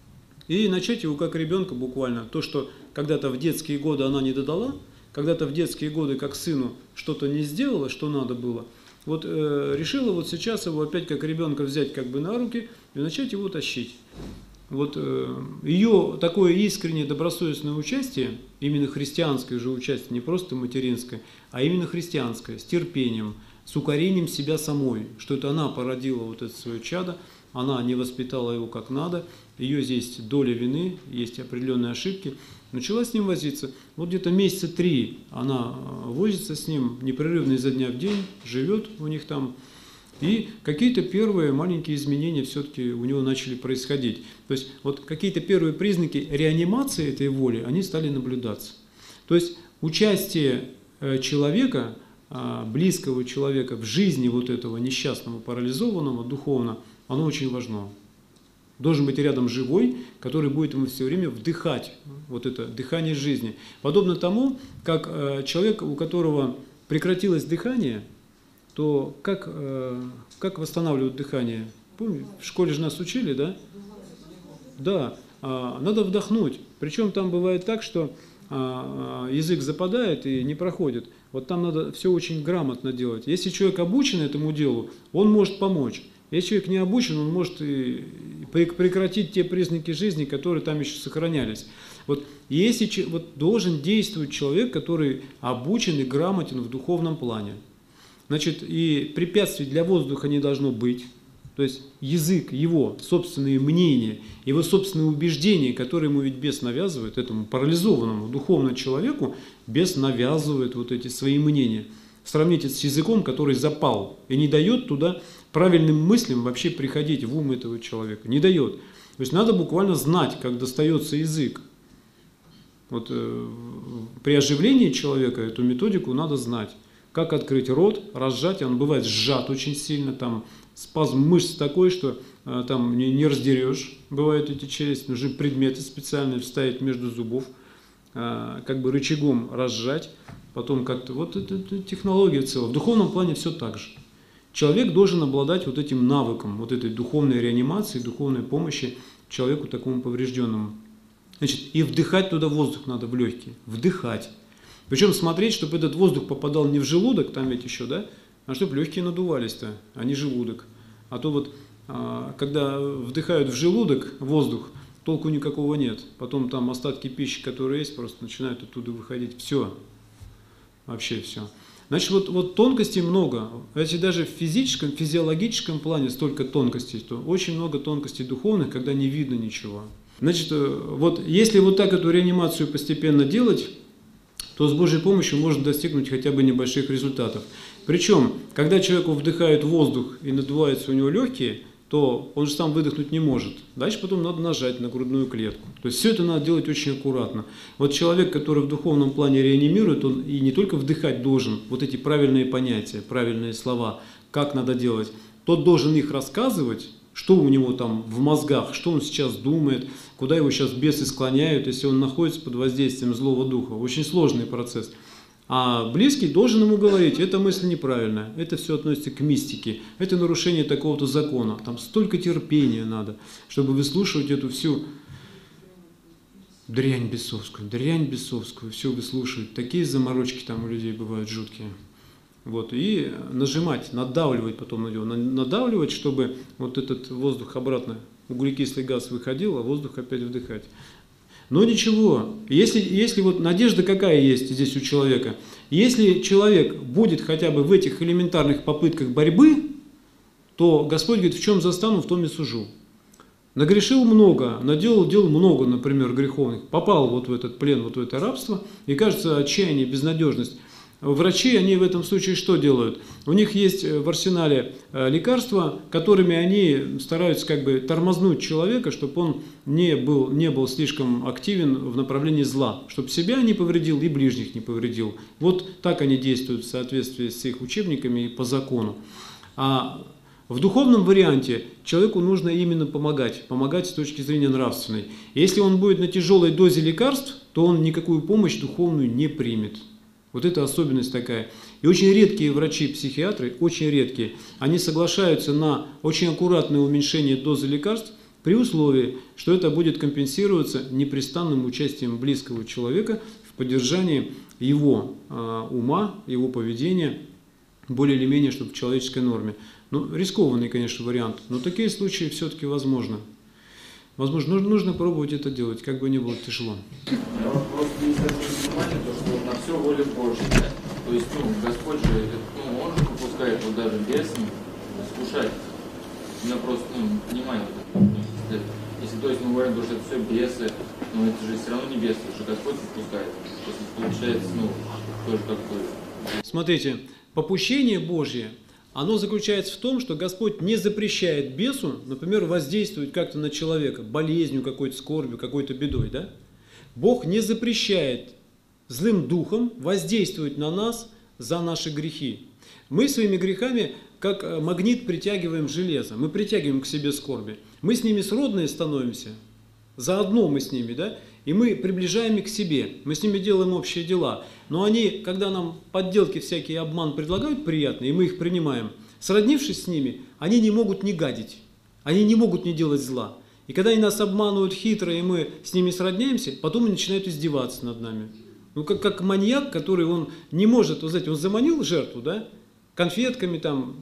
и начать его как ребенка буквально. То, что когда-то в детские годы она не додала, когда-то в детские годы как сыну что-то не сделала, что надо было, вот э, решила вот сейчас его опять как ребенка взять как бы на руки и начать его тащить. Вот э, ее такое искреннее добросовестное участие, именно христианское же участие, не просто материнское, а именно христианское, с терпением, с укорением себя самой, что это она породила вот это свое чадо, она не воспитала его как надо, ее здесь доля вины, есть определенные ошибки, начала с ним возиться. Вот где-то месяца три она возится с ним непрерывно изо дня в день, живет у них там, и какие-то первые маленькие изменения все-таки у него начали происходить. То есть вот какие-то первые признаки реанимации этой воли, они стали наблюдаться. То есть участие человека, близкого человека в жизни вот этого несчастного, парализованного духовно, оно очень важно. Должен быть рядом живой, который будет ему все время вдыхать вот это дыхание жизни. Подобно тому, как э, человек, у которого прекратилось дыхание, то как, э, как восстанавливают дыхание? Помните, в школе же нас учили, да? Да, э, надо вдохнуть. Причем там бывает так, что э, язык западает и не проходит. Вот там надо все очень грамотно делать. Если человек обучен этому делу, он может помочь. Если человек не обучен, он может и прекратить те признаки жизни, которые там еще сохранялись. Вот если вот должен действовать человек, который обучен и грамотен в духовном плане, значит, и препятствий для воздуха не должно быть. То есть язык, его собственные мнения, его собственные убеждения, которые ему ведь бес навязывает, этому парализованному духовному человеку, бес навязывает вот эти свои мнения. Сравните с языком, который запал и не дает туда правильным мыслям вообще приходить в ум этого человека. Не дает. То есть надо буквально знать, как достается язык. Вот э, при оживлении человека эту методику надо знать. Как открыть рот, разжать, он бывает сжат очень сильно, там спазм мышц такой, что э, там не, не раздерешь, бывают эти челюсти, нужны предметы специальные вставить между зубов, э, как бы рычагом разжать, потом как-то, вот это, это технология целая. В духовном плане все так же. Человек должен обладать вот этим навыком, вот этой духовной реанимации, духовной помощи человеку такому поврежденному. Значит, и вдыхать туда воздух надо в легкие, вдыхать. Причем смотреть, чтобы этот воздух попадал не в желудок, там ведь еще, да, а чтобы легкие надувались-то, а не желудок. А то вот, когда вдыхают в желудок воздух, толку никакого нет. Потом там остатки пищи, которые есть, просто начинают оттуда выходить. Все. Вообще все. Значит, вот, вот тонкостей много. Если даже в физическом, физиологическом плане столько тонкостей, то очень много тонкостей духовных, когда не видно ничего. Значит, вот если вот так эту реанимацию постепенно делать, то с Божьей помощью можно достигнуть хотя бы небольших результатов. Причем, когда человеку вдыхают воздух и надуваются у него легкие, то он же сам выдохнуть не может. Дальше потом надо нажать на грудную клетку. То есть все это надо делать очень аккуратно. Вот человек, который в духовном плане реанимирует, он и не только вдыхать должен, вот эти правильные понятия, правильные слова, как надо делать, тот должен их рассказывать, что у него там в мозгах, что он сейчас думает, куда его сейчас бесы склоняют, если он находится под воздействием злого духа. Очень сложный процесс. А близкий должен ему говорить, эта мысль неправильная, это все относится к мистике, это нарушение такого-то закона. Там столько терпения надо, чтобы выслушивать эту всю дрянь бесовскую, дрянь бесовскую, все выслушивать. Такие заморочки там у людей бывают жуткие. Вот, и нажимать, надавливать потом на него, надавливать, чтобы вот этот воздух обратно, углекислый газ выходил, а воздух опять вдыхать. Но ничего, если, если вот надежда какая есть здесь у человека, если человек будет хотя бы в этих элементарных попытках борьбы, то Господь говорит, в чем застану, в том и сужу. Нагрешил много, наделал дел много, например, греховных, попал вот в этот плен, вот в это рабство, и кажется отчаяние, безнадежность. Врачи, они в этом случае что делают? У них есть в арсенале лекарства, которыми они стараются как бы тормознуть человека, чтобы он не был, не был слишком активен в направлении зла, чтобы себя не повредил и ближних не повредил. Вот так они действуют в соответствии с их учебниками и по закону. А в духовном варианте человеку нужно именно помогать, помогать с точки зрения нравственной. Если он будет на тяжелой дозе лекарств, то он никакую помощь духовную не примет. Вот это особенность такая. И очень редкие врачи-психиатры, очень редкие, они соглашаются на очень аккуратное уменьшение дозы лекарств при условии, что это будет компенсироваться непрестанным участием близкого человека в поддержании его э, ума, его поведения, более или менее, чтобы в человеческой норме. Ну, рискованный, конечно, вариант, но такие случаи все-таки возможны. Возможно, нужно, нужно пробовать это делать, как бы ни было тяжело. Я вот просто есть такое понимание, что на все воля Божья. То есть, ну, Господь же, ну, Он же попускает вот даже бесам искушать. У меня просто, ну, понимание вот это. Ну, если, если, то есть, мы говорим, что это все бесы, но это же все равно не бесы, потому что Господь попускает. То есть, получается, ну, тоже как-то... Смотрите, попущение Божье, оно заключается в том, что Господь не запрещает бесу, например, воздействовать как-то на человека, болезнью какой-то, скорбью, какой-то бедой, да? Бог не запрещает злым духом воздействовать на нас за наши грехи, Мы своими грехами, как магнит, притягиваем железо, мы притягиваем к себе скорби. Мы с ними сродные становимся, заодно мы с ними, да, и мы приближаем их к себе, мы с ними делаем общие дела. Но они, когда нам подделки всякие, обман предлагают приятные, и мы их принимаем, сроднившись с ними, они не могут не гадить, они не могут не делать зла. И когда они нас обманывают хитро, и мы с ними сродняемся, потом они начинают издеваться над нами. Ну, как, как маньяк, который он не может, вы знаете, он заманил жертву, да, конфетками, там,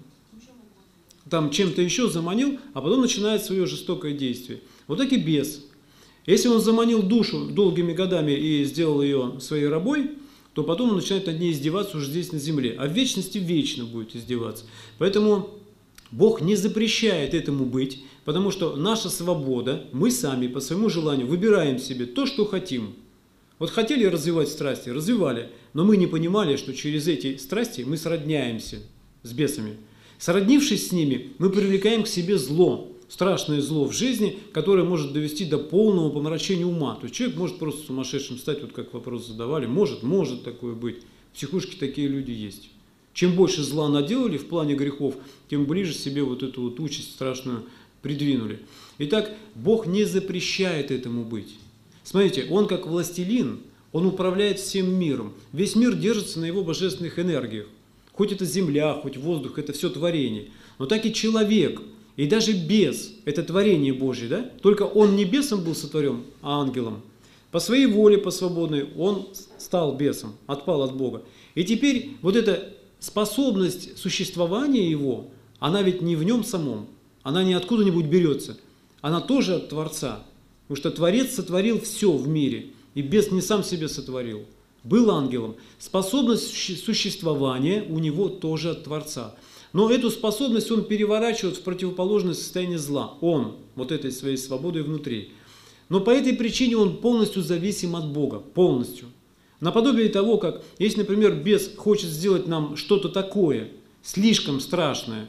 там чем-то еще заманил, а потом начинает свое жестокое действие. Вот так и бес. Если он заманил душу долгими годами и сделал ее своей рабой, то потом он начинает над ней издеваться уже здесь на земле. А в вечности вечно будет издеваться. Поэтому Бог не запрещает этому быть, потому что наша свобода, мы сами по своему желанию выбираем себе то, что хотим. Вот хотели развивать страсти, развивали, но мы не понимали, что через эти страсти мы сродняемся с бесами. Сроднившись с ними, мы привлекаем к себе зло, страшное зло в жизни, которое может довести до полного помрачения ума. То есть человек может просто сумасшедшим стать, вот как вопрос задавали, может, может такое быть. В психушке такие люди есть. Чем больше зла наделали в плане грехов, тем ближе себе вот эту вот участь страшную придвинули. Итак, Бог не запрещает этому быть. Смотрите, Он как властелин, Он управляет всем миром. Весь мир держится на Его божественных энергиях. Хоть это земля, хоть воздух, это все творение. Но так и человек, и даже бес, это творение Божье, да? Только он не бесом был сотворен, а ангелом. По своей воле, по свободной, он стал бесом, отпал от Бога. И теперь вот эта способность существования его, она ведь не в нем самом, она не откуда-нибудь берется, она тоже от Творца. Потому что Творец сотворил все в мире, и бес не сам себя сотворил. Был ангелом. Способность существования у него тоже от Творца. Но эту способность он переворачивает в противоположное состояние зла. Он, вот этой своей свободой внутри. Но по этой причине он полностью зависим от Бога. Полностью. Наподобие того, как, если, например, бес хочет сделать нам что-то такое, слишком страшное,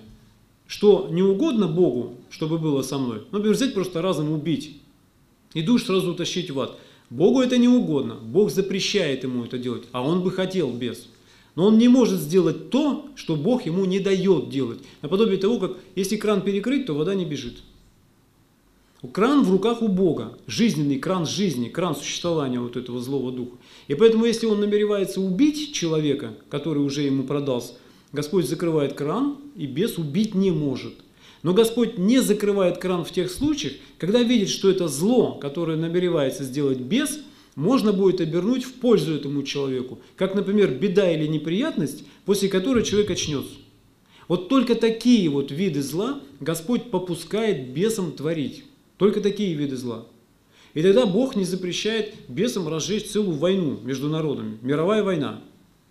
что не угодно Богу, чтобы было со мной, например, взять просто разом убить и душ сразу утащить в ад. Богу это не угодно, Бог запрещает ему это делать, а он бы хотел, бес. Но он не может сделать то, что Бог ему не дает делать. Наподобие того, как если кран перекрыть, то вода не бежит. Кран в руках у Бога, жизненный кран жизни, кран существования вот этого злого духа. И поэтому, если он намеревается убить человека, который уже ему продался, Господь закрывает кран, и бес убить не может. Но Господь не закрывает кран в тех случаях, когда видит, что это зло, которое намеревается сделать бес, можно будет обернуть в пользу этому человеку. Как, например, беда или неприятность, после которой человек очнется. Вот только такие вот виды зла Господь попускает бесам творить. Только такие виды зла. И тогда Бог не запрещает бесам разжечь целую войну между народами. Мировая война.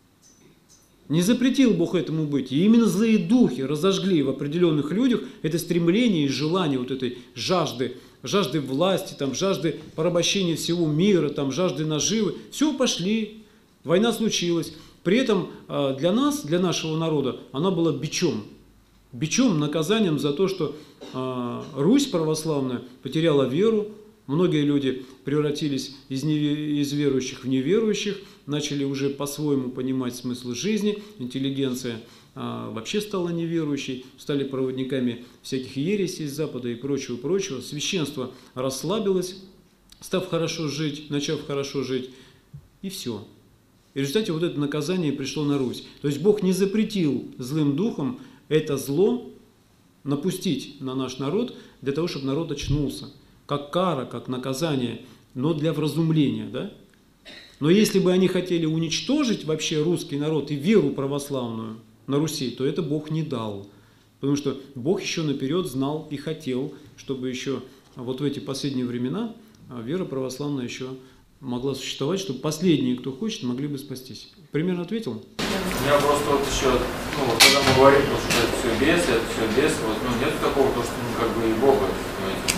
Не запретил Бог этому быть. И именно злые духи разожгли в определенных людях это стремление и желание вот этой жажды, жажды власти, там, жажды порабощения всего мира, там, жажды наживы. Все, пошли. Война случилась. При этом для нас, для нашего народа, она была бичом. Бичом, наказанием за то, что Русь православная потеряла веру. Многие люди превратились из, неве... из верующих в неверующих, начали уже по-своему понимать смысл жизни, интеллигенция а, вообще стала неверующей, стали проводниками всяких ересей из Запада и прочего-прочего. Священство расслабилось, став хорошо жить, начав хорошо жить, и все. И в результате вот это наказание пришло на Русь. То есть Бог не запретил злым духом это зло напустить на наш народ для того, чтобы народ очнулся. Как кара, как наказание, но для вразумления, да? Но если бы они хотели уничтожить вообще русский народ и веру православную на Руси, то это Бог не дал. Потому что Бог еще наперед знал и хотел, чтобы еще вот в эти последние времена вера православная еще могла существовать, чтобы последние, кто хочет, могли бы спастись. Примерно ответил? У меня просто вот еще, ну вот когда мы говорим, что это все бесы, это все бесы, вот, ну нет такого, то, что ну, как бы и Бога, понимаете.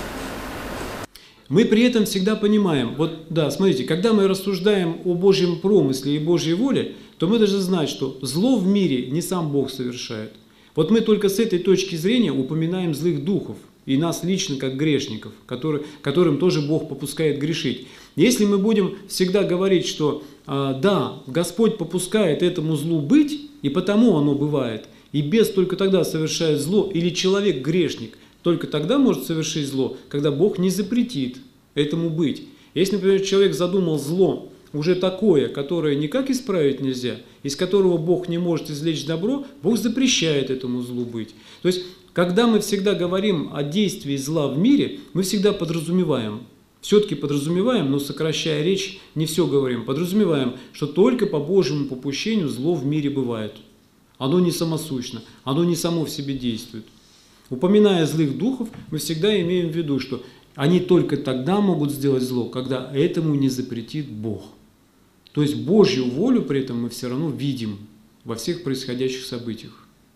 Мы при этом всегда понимаем, вот да, смотрите, когда мы рассуждаем о Божьем промысле и Божьей воле, то мы должны знать, что зло в мире не сам Бог совершает. Вот мы только с этой точки зрения упоминаем злых духов, и нас лично как грешников, которые, которым тоже Бог попускает грешить. Если мы будем всегда говорить, что э, да, Господь попускает этому злу быть, и потому оно бывает. И бес только тогда совершает зло, или человек грешник только тогда может совершить зло, когда Бог не запретит этому быть. Если, например, человек задумал зло, уже такое, которое никак исправить нельзя, из которого Бог не может извлечь добро, Бог запрещает этому злу быть. То есть, когда мы всегда говорим о действии зла в мире, мы всегда подразумеваем, все-таки подразумеваем, но сокращая речь, не все говорим, подразумеваем, что только по Божьему попущению зло в мире бывает. Оно не самосущно, оно не само в себе действует. Упоминая злых духов, мы всегда имеем в виду, что они только тогда могут сделать зло, когда этому не запретит Бог. То есть Божью волю при этом мы все равно видим во всех происходящих событиях.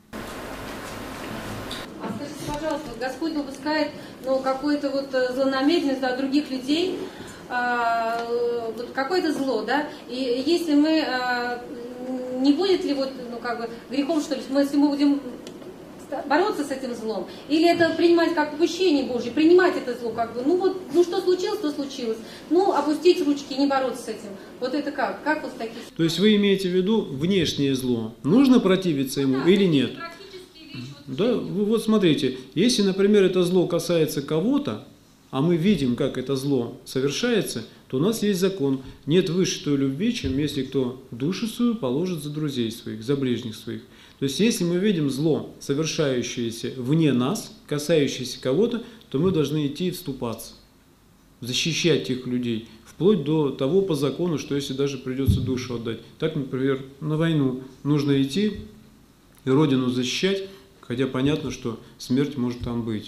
А скажите, пожалуйста, Господь допускает ну, какую-то вот злонамеренность да, других людей, а, вот какое-то зло, да? И если мы, а, не будет ли вот, ну как бы грехом, что ли, мы, если мы будем бороться с этим злом, или это принимать как попущение Божье, принимать это зло, как бы, ну вот, ну что случилось, то случилось, ну опустить ручки и не бороться с этим. Вот это как? Как вот такие? То есть вы имеете в виду внешнее зло? Нужно противиться ему да, или нет? Вещи, вот Да, вот смотрите, если, например, это зло касается кого-то, а мы видим, как это зло совершается, то у нас есть закон. Нет выше той любви, чем если кто душу свою положит за друзей своих, за ближних своих. То есть, если мы видим зло, совершающееся вне нас, касающееся кого-то, то мы должны идти и вступаться, защищать тех людей, вплоть до того по закону, что если даже придется душу отдать. Так, например, на войну нужно идти и родину защищать, хотя понятно, что смерть может там быть.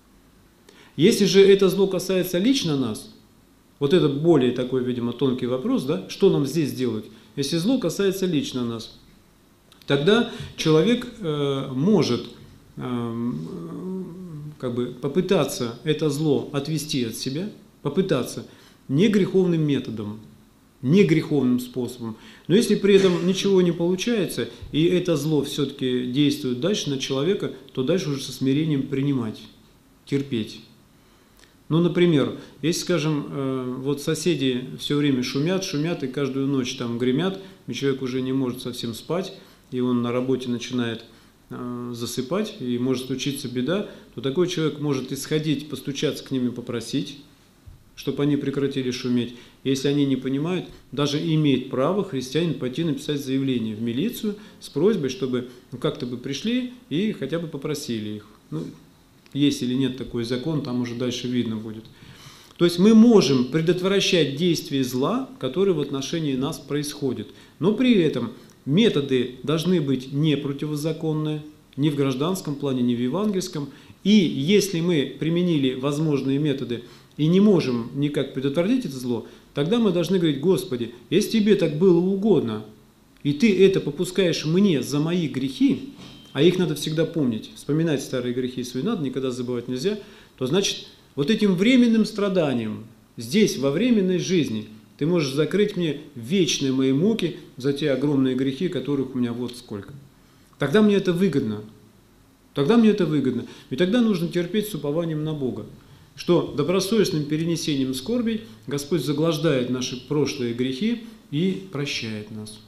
Если же это зло касается лично нас, вот это более такой, видимо, тонкий вопрос, да, что нам здесь делать? Если зло касается лично нас, тогда человек э, может э, как бы попытаться это зло отвести от себя, попытаться не греховным методом, не греховным способом. Но если при этом ничего не получается, и это зло все-таки действует дальше на человека, то дальше уже со смирением принимать, терпеть. Ну, например, если, скажем, э, вот соседи все время шумят, шумят и каждую ночь там гремят, и человек уже не может совсем спать, и он на работе начинает э, засыпать, и может случиться беда, то такой человек может исходить, постучаться к ним и попросить, чтобы они прекратили шуметь. Если они не понимают, даже имеет право христианин пойти написать заявление в милицию с просьбой, чтобы ну, как-то бы пришли и хотя бы попросили их. Ну, есть или нет такой закон, там уже дальше видно будет. То есть мы можем предотвращать действие зла, которое в отношении нас происходит, но при этом методы должны быть не противозаконные, ни в гражданском плане, ни в евангельском. И если мы применили возможные методы и не можем никак предотвратить это зло, тогда мы должны говорить: Господи, если Тебе так было угодно, и Ты это попускаешь мне за мои грехи, а их надо всегда помнить, вспоминать старые грехи свои надо, никогда забывать нельзя, то значит вот этим временным страданием, здесь, во временной жизни, Ты можешь закрыть мне вечные мои муки за те огромные грехи, которых у меня вот сколько. Тогда мне это выгодно. Тогда мне это выгодно. И тогда нужно терпеть с упованием на Бога. Что добросовестным перенесением скорбей Господь заглаждает наши прошлые грехи и прощает нас.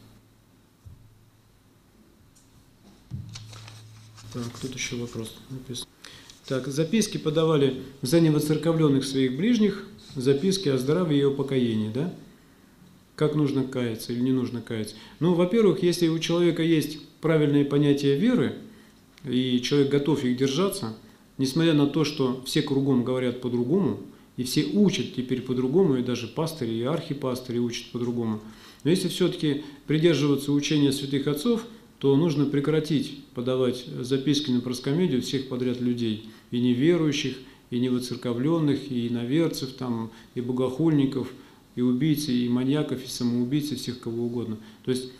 Так, тут еще вопрос написан. Так, записки подавали за невоцерковленных своих ближних, записки о здравии и о покаянии, да? Как нужно каяться или не нужно каяться? Ну, во-первых, если у человека есть правильные понятия веры, и человек готов их держаться, несмотря на то, что все кругом говорят по-другому, и все учат теперь по-другому, и даже пастыри и архипастыри учат по-другому, но если все-таки придерживаться учения святых отцов, то нужно прекратить подавать записки на проскомедию всех подряд людей, и неверующих, и невоцерковленных, и иноверцев, там, и богохульников, и убийц, и маньяков, и самоубийц, и всех кого угодно. То есть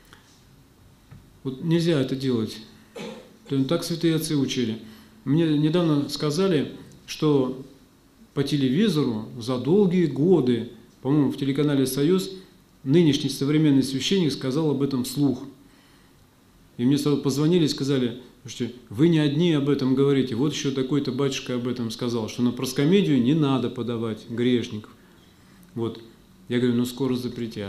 вот нельзя это делать. Так святые отцы учили. Мне недавно сказали, что по телевизору за долгие годы, по-моему, в телеканале «Союз», нынешний современный священник сказал об этом вслух. И мне сразу позвонили и сказали: слушайте, вы не одни об этом говорите, вот еще такой-то батюшка об этом сказал, что на проскомедию не надо подавать грешников. Вот. Я говорю, ну скоро запретят.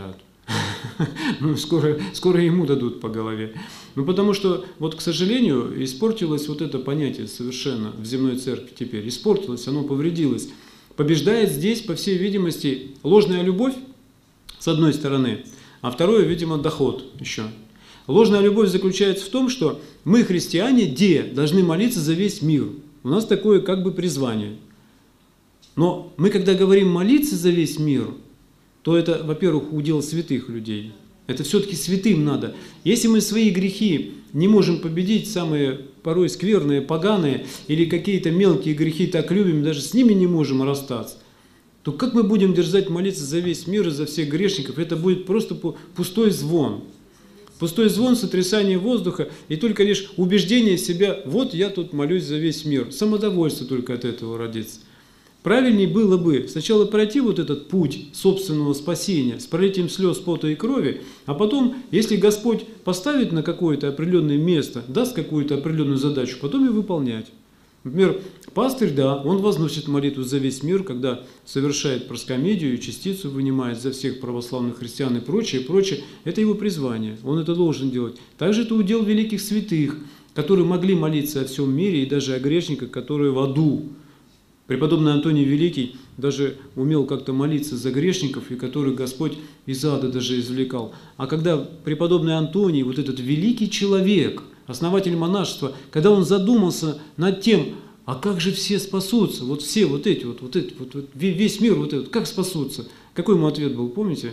Ну, скоро, скоро ему дадут по голове. Ну, потому что, вот, к сожалению, испортилось вот это понятие совершенно в земной церкви теперь. Испортилось, оно повредилось. Побеждает здесь, по всей видимости, ложная любовь, с одной стороны, а второе, видимо, доход еще. Ложная любовь заключается в том, что мы, христиане, де, должны молиться за весь мир. У нас такое как бы призвание. Но мы, когда говорим молиться за весь мир, то это, во-первых, удел святых людей. Это все-таки святым надо. Если мы свои грехи не можем победить, самые порой скверные, поганые, или какие-то мелкие грехи так любим, даже с ними не можем расстаться, то как мы будем дерзать молиться за весь мир и за всех грешников? Это будет просто пустой звон. Пустой звон, сотрясание воздуха и только лишь убеждение себя, вот я тут молюсь за весь мир. Самодовольство только от этого родится. Правильнее было бы сначала пройти вот этот путь собственного спасения с пролитием слез, пота и крови, а потом, если Господь поставит на какое-то определенное место, даст какую-то определенную задачу, потом и выполнять. Например, пастырь, да, он возносит молитву за весь мир, когда совершает проскомедию и частицу вынимает за всех православных христиан и прочее, прочее. Это его призвание, он это должен делать. Также это удел великих святых, которые могли молиться о всем мире и даже о грешниках, которые в аду. Преподобный Антоний Великий даже умел как-то молиться за грешников, и которых Господь из ада даже извлекал. А когда преподобный Антоний, вот этот великий человек, основатель монашества, когда он задумался над тем, а как же все спасутся, вот все вот эти, вот, вот, эти, вот, вот весь мир, вот этот, как спасутся? Какой ему ответ был, помните?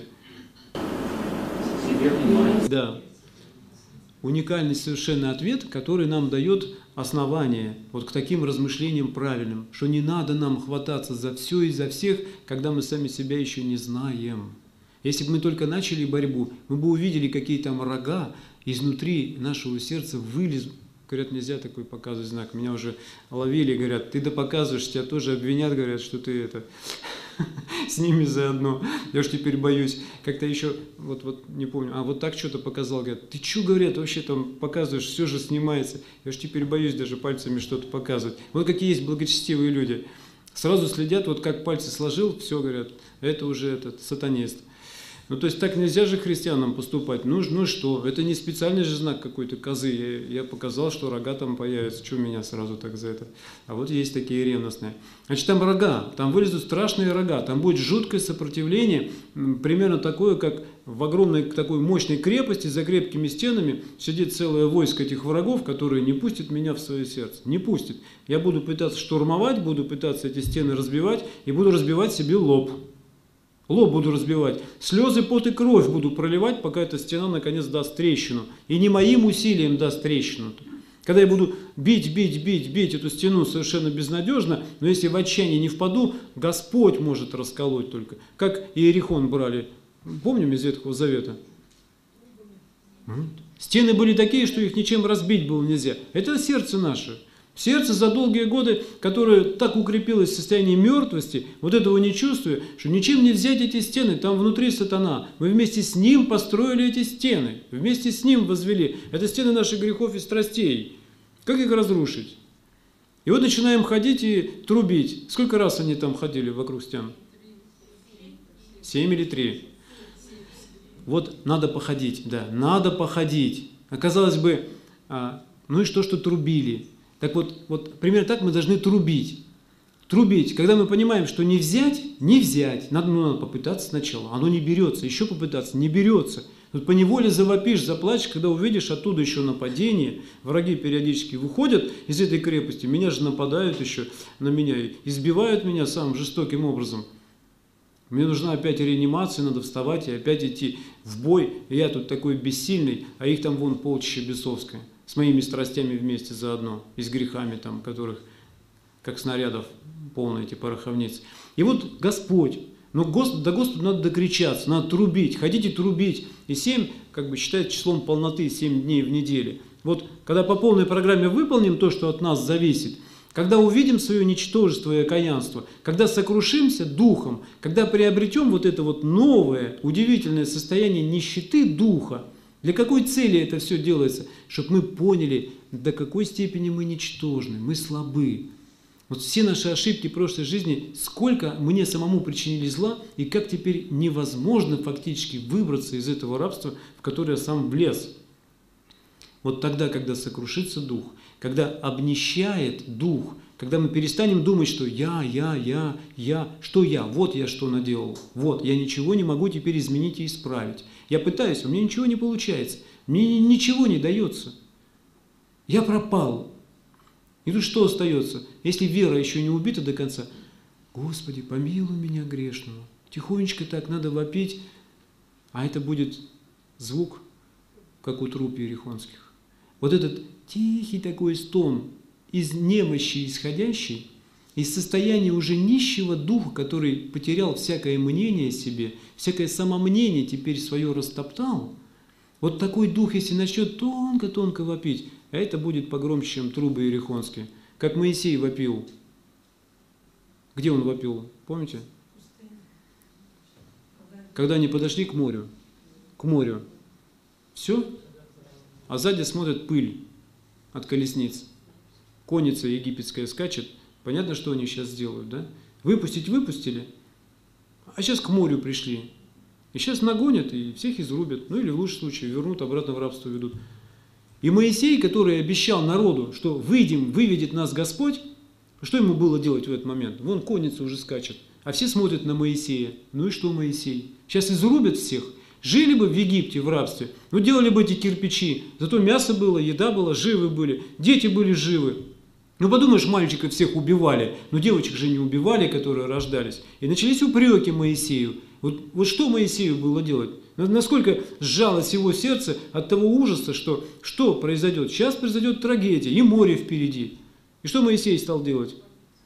Себе внимание. Да. Уникальный совершенно ответ, который нам дает основание вот к таким размышлениям правильным, что не надо нам хвататься за все и за всех, когда мы сами себя еще не знаем. Если бы мы только начали борьбу, мы бы увидели, какие там рога изнутри нашего сердца вылезут. Говорят, нельзя такой показывать знак. Меня уже ловили, говорят, ты да показываешь, тебя тоже обвинят, говорят, что ты это с ними заодно. Я уж теперь боюсь. Как-то еще, вот, вот не помню, а вот так что-то показал, говорят, ты что, говорят, вообще там показываешь, все же снимается. Я уж теперь боюсь даже пальцами что-то показывать. Вот какие есть благочестивые люди. Сразу следят, вот как пальцы сложил, все, говорят, это уже этот сатанист. Ну, то есть так нельзя же христианам поступать. Ну, ну что, это не специальный же знак какой-то козы. Я, я показал, что рога там появятся. Что меня сразу так за это? А вот есть такие ревностные. Значит, там рога, там вылезут страшные рога, там будет жуткое сопротивление, примерно такое, как в огромной такой мощной крепости, за крепкими стенами сидит целое войско этих врагов, которые не пустят меня в свое сердце. Не пустят. Я буду пытаться штурмовать, буду пытаться эти стены разбивать и буду разбивать себе лоб. Лоб буду разбивать, слезы, пот и кровь буду проливать, пока эта стена наконец даст трещину. И не моим усилием даст трещину. Когда я буду бить, бить, бить, бить эту стену совершенно безнадежно, но если в отчаяние не впаду, Господь может расколоть только. Как Иерихон брали, помним из Ветхого Завета? Стены были такие, что их ничем разбить было нельзя. Это сердце наше. Сердце за долгие годы, которое так укрепилось в состоянии мертвости, вот этого не чувствуя, что ничем не взять эти стены, там внутри сатана. Мы вместе с ним построили эти стены, вместе с ним возвели. Это стены наших грехов и страстей. Как их разрушить? И вот начинаем ходить и трубить. Сколько раз они там ходили вокруг стен? Семь или три? Вот надо походить, да, надо походить. Оказалось бы, а, ну и что, что трубили? Так вот, вот, примерно так мы должны трубить. Трубить, когда мы понимаем, что не взять, не взять. Надо, ну, надо попытаться сначала. Оно не берется, еще попытаться, не берется. Тут поневоле завопишь, заплачешь, когда увидишь оттуда еще нападение. Враги периодически выходят из этой крепости, меня же нападают еще на меня, избивают меня самым жестоким образом. Мне нужна опять реанимация, надо вставать и опять идти в бой. И я тут такой бессильный, а их там вон полчища бесовское. С моими страстями вместе заодно, и с грехами там, которых, как снарядов, полные эти пороховницы. И вот Господь, но Господь, до Господа надо докричаться, надо трубить, ходить и трубить. И семь, как бы считает числом полноты, семь дней в неделе. Вот, когда по полной программе выполним то, что от нас зависит, когда увидим свое ничтожество и окаянство, когда сокрушимся духом, когда приобретем вот это вот новое, удивительное состояние нищеты духа. Для какой цели это все делается? Чтобы мы поняли, до какой степени мы ничтожны, мы слабы. Вот все наши ошибки прошлой жизни, сколько мне самому причинили зла, и как теперь невозможно фактически выбраться из этого рабства, в которое я сам влез. Вот тогда, когда сокрушится дух, когда обнищает дух, когда мы перестанем думать, что я, я, я, я, что я, вот я что наделал, вот, я ничего не могу теперь изменить и исправить. Я пытаюсь, у меня ничего не получается, мне ничего не дается. Я пропал. И тут что остается? Если вера еще не убита до конца, Господи, помилуй меня грешного. Тихонечко так надо вопить, а это будет звук, как у труп иерихонских. Вот этот тихий такой стон, из немощи исходящий, из состояния уже нищего духа, который потерял всякое мнение о себе, всякое самомнение теперь свое растоптал, вот такой дух, если начнет тонко-тонко вопить, а это будет погромче, чем трубы иерихонские, как Моисей вопил. Где он вопил? Помните? Когда они подошли к морю. К морю. Все? А сзади смотрят пыль от колесниц. Конница египетская скачет. Понятно, что они сейчас сделают, да? Выпустить выпустили, а сейчас к морю пришли. И сейчас нагонят и всех изрубят. Ну или в лучшем случае вернут, обратно в рабство ведут. И Моисей, который обещал народу, что выйдем, выведет нас Господь, что ему было делать в этот момент? Вон конница уже скачет, а все смотрят на Моисея. Ну и что Моисей? Сейчас изрубят всех. Жили бы в Египте в рабстве, ну делали бы эти кирпичи, зато мясо было, еда была, живы были, дети были живы. Ну подумаешь, мальчиков всех убивали, но девочек же не убивали, которые рождались. И начались упреки Моисею. Вот, вот что Моисею было делать? Насколько сжалось его сердце от того ужаса, что что произойдет? Сейчас произойдет трагедия, и море впереди. И что Моисей стал делать?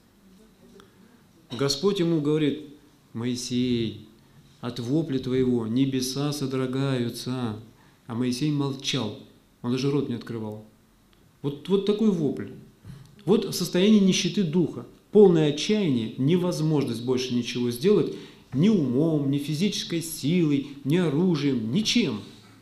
Господь ему говорит: Моисей, от вопля твоего небеса содрогаются. А Моисей молчал, он даже рот не открывал. Вот, вот такой вопль. Вот состояние нищеты духа, полное отчаяние, невозможность больше ничего сделать, ни умом, ни физической силой, ни оружием, ничем.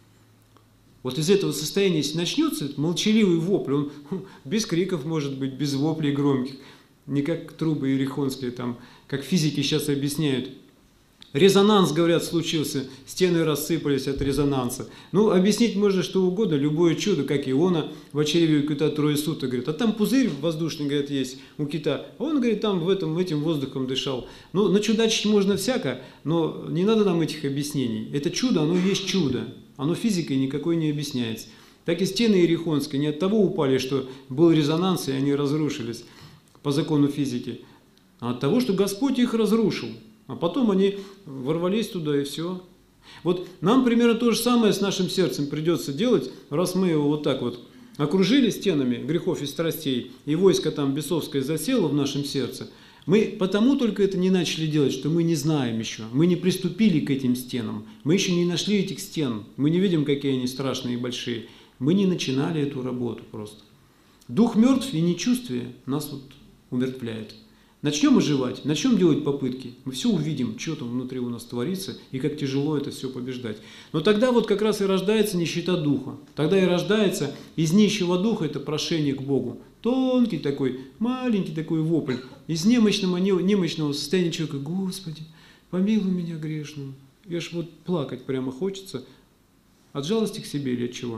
Вот из этого состояния, если начнется этот молчаливый вопль, он без криков может быть, без воплей громких, не как трубы иерихонские, там, как физики сейчас объясняют. Резонанс, говорят, случился, стены рассыпались от резонанса. Ну, объяснить можно что угодно, любое чудо, как Иона в чреве у кита трое суток, говорит, а там пузырь воздушный, говорит, есть у кита, а он, говорит, там в этом, этим воздухом дышал. Ну, начудачить можно всяко, но не надо нам этих объяснений. Это чудо, оно есть чудо, оно физикой никакой не объясняется. Так и стены иерихонские не от того упали, что был резонанс, и они разрушились по закону физики, а от того, что Господь их разрушил. А потом они ворвались туда, и все. Вот нам примерно то же самое с нашим сердцем придется делать, раз мы его вот так вот окружили стенами грехов и страстей, и войско там бесовское засело в нашем сердце. Мы потому только это не начали делать, что мы не знаем еще. Мы не приступили к этим стенам. Мы еще не нашли этих стен. Мы не видим, какие они страшные и большие. Мы не начинали эту работу просто. Дух мертв и нечувствие нас вот умертвляет. Начнем оживать, начнем делать попытки, мы все увидим, что там внутри у нас творится и как тяжело это все побеждать. Но тогда вот как раз и рождается нищета духа. Тогда и рождается из нищего духа это прошение к Богу. Тонкий такой, маленький такой вопль. Из немощного, немощного состояния человека: Господи, помилуй меня грешную. Я ж вот плакать прямо хочется. От жалости к себе или от чего?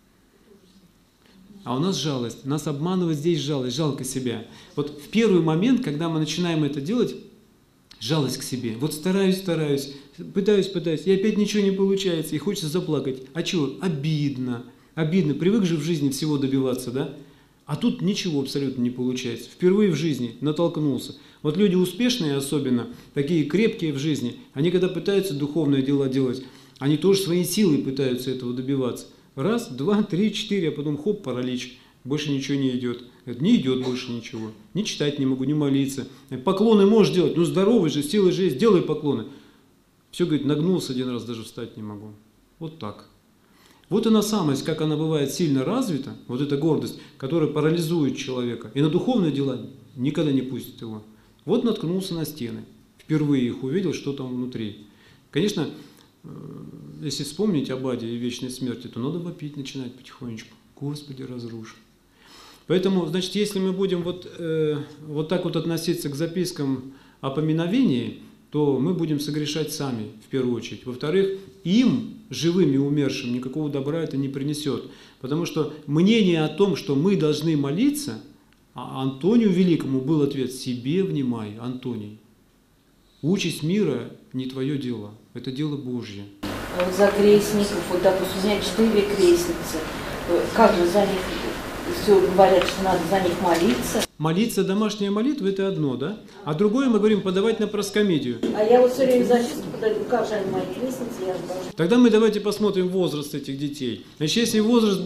А у нас жалость, нас обманывает здесь жалость, жалко себя. Вот в первый момент, когда мы начинаем это делать, жалость к себе. Вот стараюсь, стараюсь, пытаюсь, пытаюсь, и опять ничего не получается, и хочется заплакать. А чего? Обидно. Обидно. Привык же в жизни всего добиваться, да? А тут ничего абсолютно не получается. Впервые в жизни натолкнулся. Вот люди успешные особенно, такие крепкие в жизни, они когда пытаются духовные дела делать, они тоже своей силой пытаются этого добиваться. Раз, два, три, четыре, а потом хоп, паралич. Больше ничего не идет. Не идет больше ничего. Не читать не могу, не молиться. Поклоны можешь делать, ну здоровый же, силой же есть, делай поклоны. Все, говорит, нагнулся один раз, даже встать не могу. Вот так. Вот она самость, как она бывает сильно развита, вот эта гордость, которая парализует человека. И на духовные дела никогда не пустит его. Вот наткнулся на стены. Впервые их увидел, что там внутри. Конечно, если вспомнить об аде и вечной смерти, то надо вопить начинать потихонечку. Господи, разрушь. Поэтому, значит, если мы будем вот, э, вот так вот относиться к запискам о поминовении, то мы будем согрешать сами, в первую очередь. Во-вторых, им, живым и умершим, никакого добра это не принесет. Потому что мнение о том, что мы должны молиться, а Антонию Великому был ответ: себе внимай, Антоний. Участь мира не твое дело, это дело Божье. А вот за крестников, вот, допустим, у меня четыре крестницы, как же за них, все говорят, что надо за них молиться. Молиться, домашняя молитва – это одно, да? А другое мы говорим подавать на проскомедию. А я вот все время зачистку подаю, как же они мои крестницы, я же должна. Тогда мы давайте посмотрим возраст этих детей. Значит, если возраст...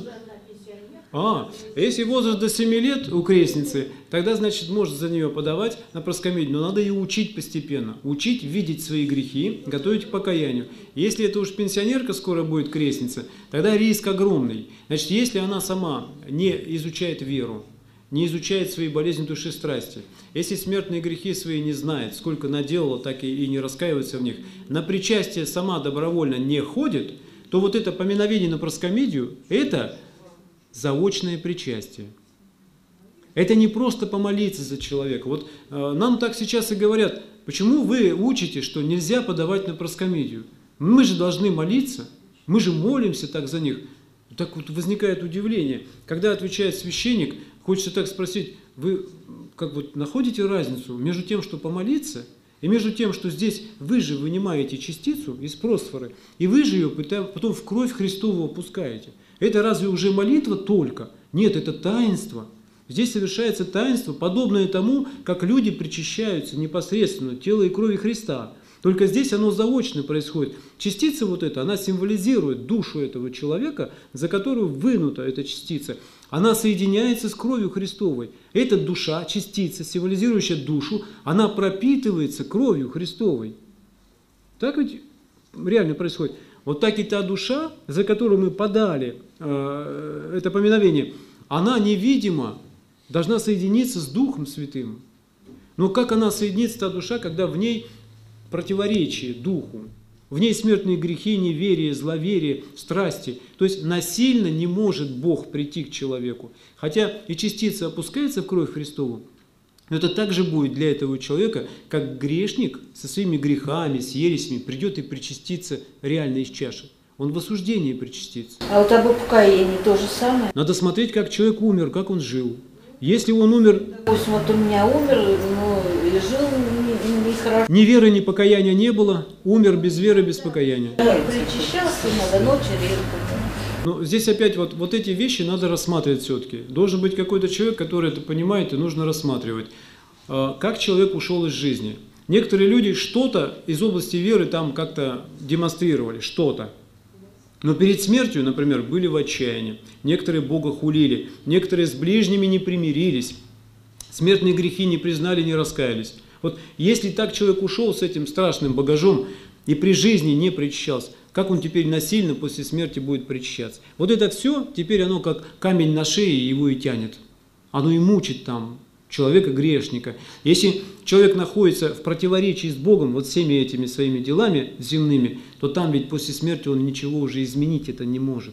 А, если возраст до семи лет у крестницы, тогда, значит, может за нее подавать на проскомедию, но надо ее учить постепенно. Учить видеть свои грехи, готовить к покаянию. Если это уж пенсионерка скоро будет крестница, тогда риск огромный. Значит, если она сама не изучает веру, не изучает свои болезни души страсти, если смертные грехи свои не знает, сколько наделала, так и, и не раскаивается в них, на причастие сама добровольно не ходит, то вот это поминовение на проскомедию – это заочное причастие. Это не просто помолиться за человека. Вот э, нам так сейчас и говорят: почему вы учите, что нельзя подавать на проскомедию? Мы же должны молиться, мы же молимся так за них. Так вот возникает удивление. Когда отвечает священник, хочется так спросить: вы как вот находите разницу между тем, что помолиться, и между тем, что здесь вы же вынимаете частицу из просфоры, и вы же ее потом в кровь Христову опускаете. Это разве уже молитва только? Нет, это таинство. Здесь совершается таинство, подобное тому, как люди причащаются непосредственно тело и крови Христа. Только здесь оно заочно происходит. Частица вот эта, она символизирует душу этого человека, за которую вынута эта частица. Она соединяется с кровью Христовой. Эта душа, частица, символизирующая душу, она пропитывается кровью Христовой. Так ведь реально происходит. Вот так и та душа, за которую мы подали э, это поминовение, она невидимо должна соединиться с Духом Святым. Но как она соединится, та душа, когда в ней противоречие Духу, в ней смертные грехи, неверие, зловерие, страсти. То есть насильно не может Бог прийти к человеку. Хотя и частица опускается в кровь Христову, но это также будет для этого человека, как грешник со своими грехами, с ересями придет и причастится реально из чаши. Он в осуждении причастится. А вот об упокоении то же самое? Надо смотреть, как человек умер, как он жил. Если он умер... Допустим, вот у меня умер, но и жил нехорошо. Ни веры, ни покаяния не было, умер без веры, без покаяния. Причащался надо ночью редко. Но здесь опять вот, вот эти вещи надо рассматривать все-таки. Должен быть какой-то человек, который это понимает, и нужно рассматривать. Как человек ушел из жизни. Некоторые люди что-то из области веры там как-то демонстрировали, что-то. Но перед смертью, например, были в отчаянии. Некоторые Бога хулили, некоторые с ближними не примирились. Смертные грехи не признали, не раскаялись. Вот если так человек ушел с этим страшным багажом и при жизни не причащался, как он теперь насильно после смерти будет причащаться? Вот это все, теперь оно как камень на шее его и тянет. Оно и мучит там человека-грешника. Если человек находится в противоречии с Богом вот всеми этими своими делами земными, то там ведь после смерти он ничего уже изменить это не может.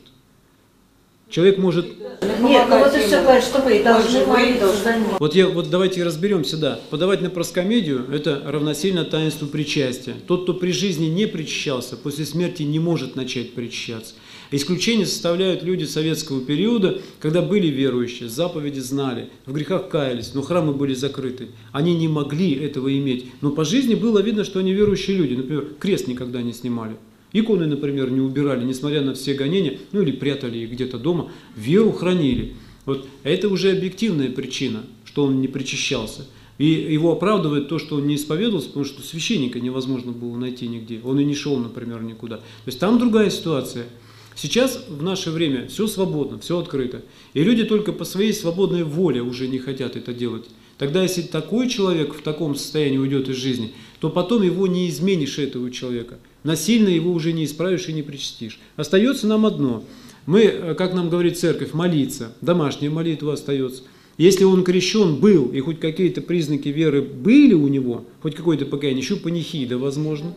Человек может... Нет, ну вот и все говорит, что мы должны молиться за них. Вот, я, вот давайте разберемся, да. Подавать на проскомедию – это равносильно таинству причастия. Тот, кто при жизни не причащался, после смерти не может начать причащаться. Исключение составляют люди советского периода, когда были верующие, заповеди знали, в грехах каялись, но храмы были закрыты. Они не могли этого иметь. Но по жизни было видно, что они верующие люди. Например, крест никогда не снимали. Иконы, например, не убирали, несмотря на все гонения, ну или прятали их где-то дома, веру хранили. Вот это уже объективная причина, что он не причащался. И его оправдывает то, что он не исповедовался, потому что священника невозможно было найти нигде. Он и не шел, например, никуда. То есть там другая ситуация. Сейчас, в наше время, все свободно, все открыто. И люди только по своей свободной воле уже не хотят это делать. Тогда, если такой человек в таком состоянии уйдет из жизни, то потом его не изменишь, этого человека. Насильно его уже не исправишь и не причастишь. Остается нам одно. Мы, как нам говорит церковь, молиться. Домашняя молитва остается. Если он крещен был, и хоть какие-то признаки веры были у него, хоть какое-то покаяние, еще панихида, возможно.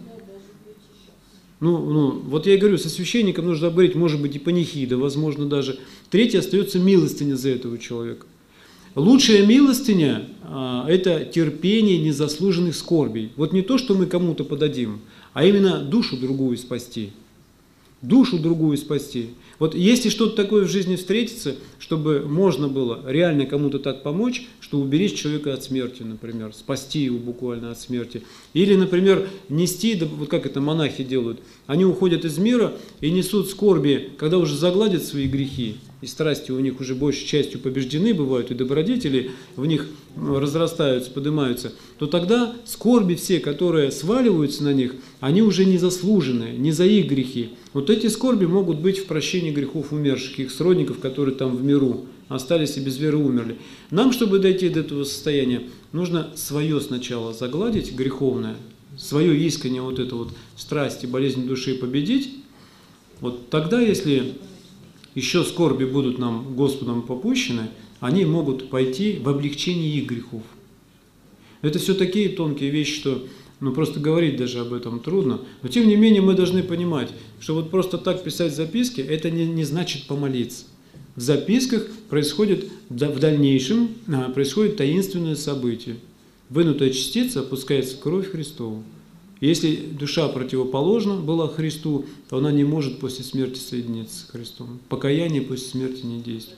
Ну, ну, вот я и говорю, со священником нужно говорить, может быть, и панихида, возможно, даже. Третье, остается милостыня за этого человека. лучшая милостыня – это терпение незаслуженных скорбей. Вот не то, что мы кому-то подадим, а именно душу другую спасти. Душу другую спасти. Вот если что-то такое в жизни встретится, чтобы можно было реально кому-то так помочь, что уберечь человека от смерти, например, спасти его буквально от смерти. Или, например, нести, вот как это монахи делают, они уходят из мира и несут скорби, когда уже загладят свои грехи, и страсти у них уже большей частью побеждены бывают, и добродетели в них разрастаются, поднимаются, то тогда скорби все, которые сваливаются на них, они уже не заслуженные, не за их грехи. Вот эти скорби могут быть в прощении грехов умерших, их сродников, которые там в миру остались и без веры умерли. Нам, чтобы дойти до этого состояния, нужно свое сначала загладить, греховное, свое искреннее вот это вот страсти, болезнь души победить. Вот тогда, если еще скорби будут нам Господом попущены, они могут пойти в облегчение их грехов. Это все такие тонкие вещи, что ну, просто говорить даже об этом трудно. Но тем не менее мы должны понимать, что вот просто так писать записки, это не, не значит помолиться. В записках происходит в дальнейшем происходит таинственное событие. Вынутая частица опускается кровь Христову. Если душа противоположна была Христу, то она не может после смерти соединиться с Христом. Покаяние после смерти не действует.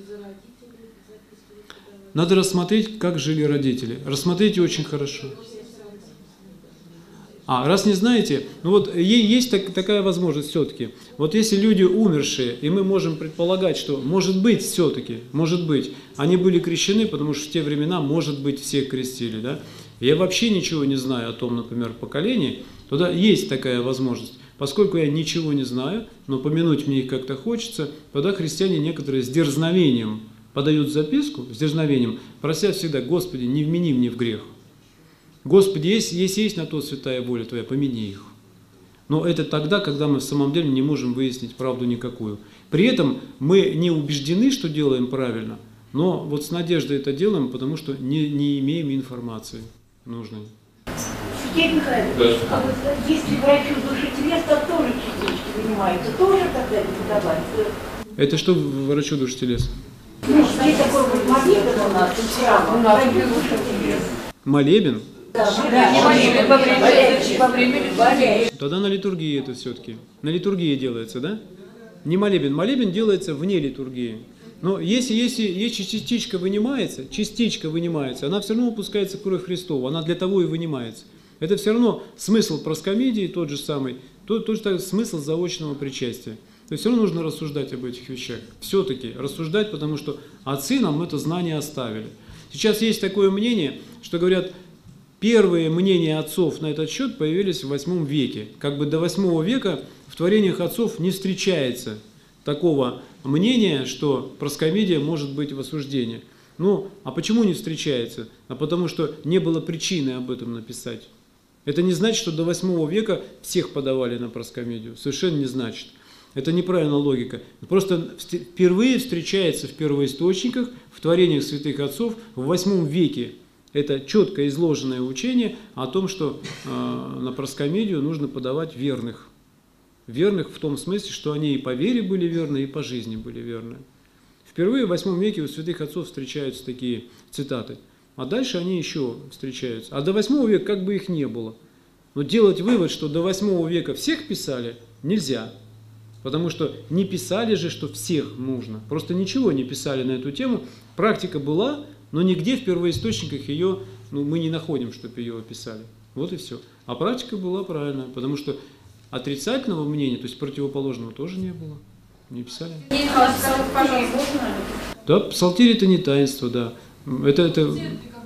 Надо рассмотреть, как жили родители. Рассмотрите очень хорошо. А, раз не знаете, ну вот есть так, такая возможность все-таки. Вот если люди умершие, и мы можем предполагать, что может быть все-таки, может быть, они были крещены, потому что в те времена, может быть, всех крестили, да? Я вообще ничего не знаю о том, например, поколении, тогда есть такая возможность. Поскольку я ничего не знаю, но помянуть мне их как-то хочется, тогда христиане некоторые с дерзновением подают записку, с дерзновением, прося всегда: Господи, не вмени мне в грех. Господи, если есть, есть на то святая воля Твоя, помяни их. Но это тогда, когда мы в самом деле не можем выяснить правду никакую. При этом мы не убеждены, что делаем правильно, но вот с надеждой это делаем, потому что не, не имеем информации нужной. Сергей Михайлович, да. А вот если врачу души телеса тоже частички вынимаются, тоже тогда не подавать? Это что врачу души телеса? Ну, есть такой вот молебен у нас, у нас молебен? Да, молебен во время, во время Тогда на литургии это все-таки. На литургии делается, да? Не молебен. Молебен делается вне литургии. Но если, если, если частичка вынимается, частичка вынимается, она все равно опускается кровь Христова. Она для того и вынимается. Это все равно смысл проскомидии тот же самый, тот, тот же смысл заочного причастия. То есть все равно нужно рассуждать об этих вещах. Все-таки рассуждать, потому что отцы нам это знание оставили. Сейчас есть такое мнение, что говорят, первые мнения отцов на этот счет появились в восьмом веке. Как бы до восьмого века в творениях отцов не встречается такого мнения, что проскомидия может быть в осуждении. Ну, а почему не встречается? А потому что не было причины об этом написать. Это не значит, что до восьмого века всех подавали на проскомидию. Совершенно не значит. Это неправильная логика. Просто впервые встречается в первоисточниках, в творениях святых отцов в восьмом веке. Это четко изложенное учение о том, что э, на проскомидию нужно подавать верных. Верных в том смысле, что они и по вере были верны, и по жизни были верны. Впервые в восьмом веке у святых отцов встречаются такие цитаты. А дальше они еще встречаются. А до восьмого века как бы их не было. Но делать вывод, что до восьмого века всех писали, нельзя. Потому что не писали же, что всех нужно. Просто ничего не писали на эту тему. Практика была, но нигде в первоисточниках ее, ну, мы не находим, чтобы ее описали. Вот и все. А практика была правильная, потому что отрицательного мнения, то есть противоположного, тоже не было. Не писали. Да, псалтирь это не таинство, да. Это, это...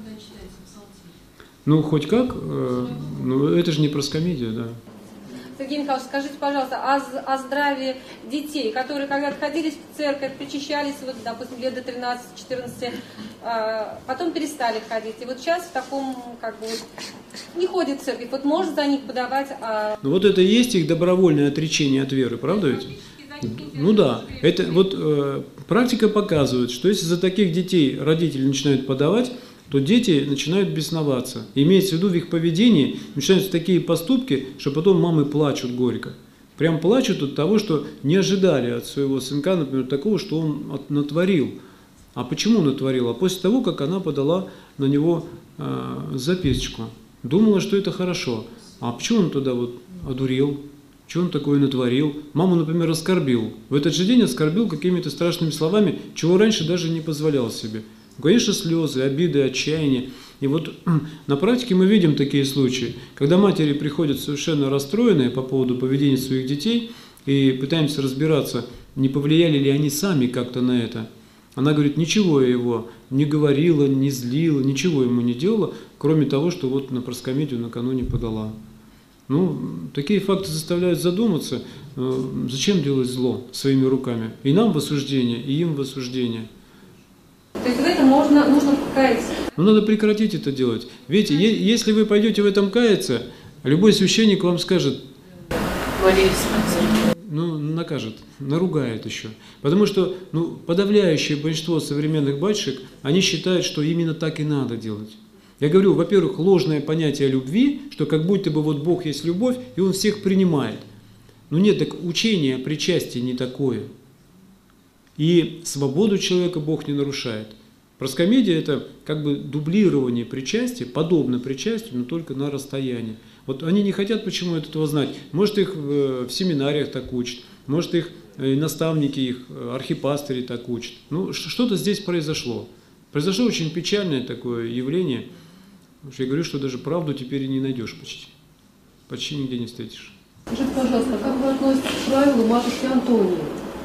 Ну, хоть как, э, ну, это же не проскомидия, да. Сергей Михайлович, скажите, пожалуйста, о, о здравии детей, которые когда-то ходили в церковь, причащались, вот, допустим, лет до тринадцати-четырнадцати, э, потом перестали ходить. И вот сейчас в таком, как бы, не ходит в церковь. Вот может за них подавать... А... Ну вот это и есть их добровольное отречение от веры, правда ведь? Ну да. Это вот э, практика показывает, что если за таких детей родители начинают подавать, то дети начинают бесноваться. Имеется в виду в их поведении начинаются такие поступки, что потом мамы плачут горько. Прям плачут от того, что не ожидали от своего сынка, например, такого, что он натворил. А почему натворила? После того, как она подала на него э, записочку. Думала, что это хорошо. А почему он туда вот одурел? Что он такое натворил? Маму, например, оскорбил. В этот же день оскорбил какими-то страшными словами, чего раньше даже не позволял себе. Конечно, слезы, обиды, отчаяние. И вот на практике мы видим такие случаи, когда матери приходят совершенно расстроенные по поводу поведения своих детей, и пытаемся разбираться, не повлияли ли они сами как-то на это. Она говорит, ничего я его не говорила, не злила, ничего ему не делала, кроме того, что вот на проскомедию накануне подала. Ну, такие факты заставляют задуматься, зачем делать зло своими руками. И нам в осуждение, и им в осуждение. То есть в этом можно, нужно каяться? Ну, надо прекратить это делать. Видите, если вы пойдете в этом каяться, любой священник вам скажет, ну, накажет, наругает еще. Потому что ну, подавляющее большинство современных батюшек, они считают, что именно так и надо делать. Я говорю, во-первых, ложное понятие любви, что как будто бы вот Бог есть любовь, и Он всех принимает. Но нет, так учение о причастии не такое. И свободу человека Бог не нарушает. Проскомедия – это как бы дублирование причастия, подобно причастию, но только на расстоянии. Вот они не хотят почему этого знать. Может, их в семинариях так учат, может, их наставники, их архипастыри так учат. Ну, что-то здесь произошло. Произошло очень печальное такое явление. Я говорю, что даже правду теперь и не найдешь почти. Почти нигде не встретишь. Скажите, пожалуйста, как вы относитесь к правилу матушки Антонии?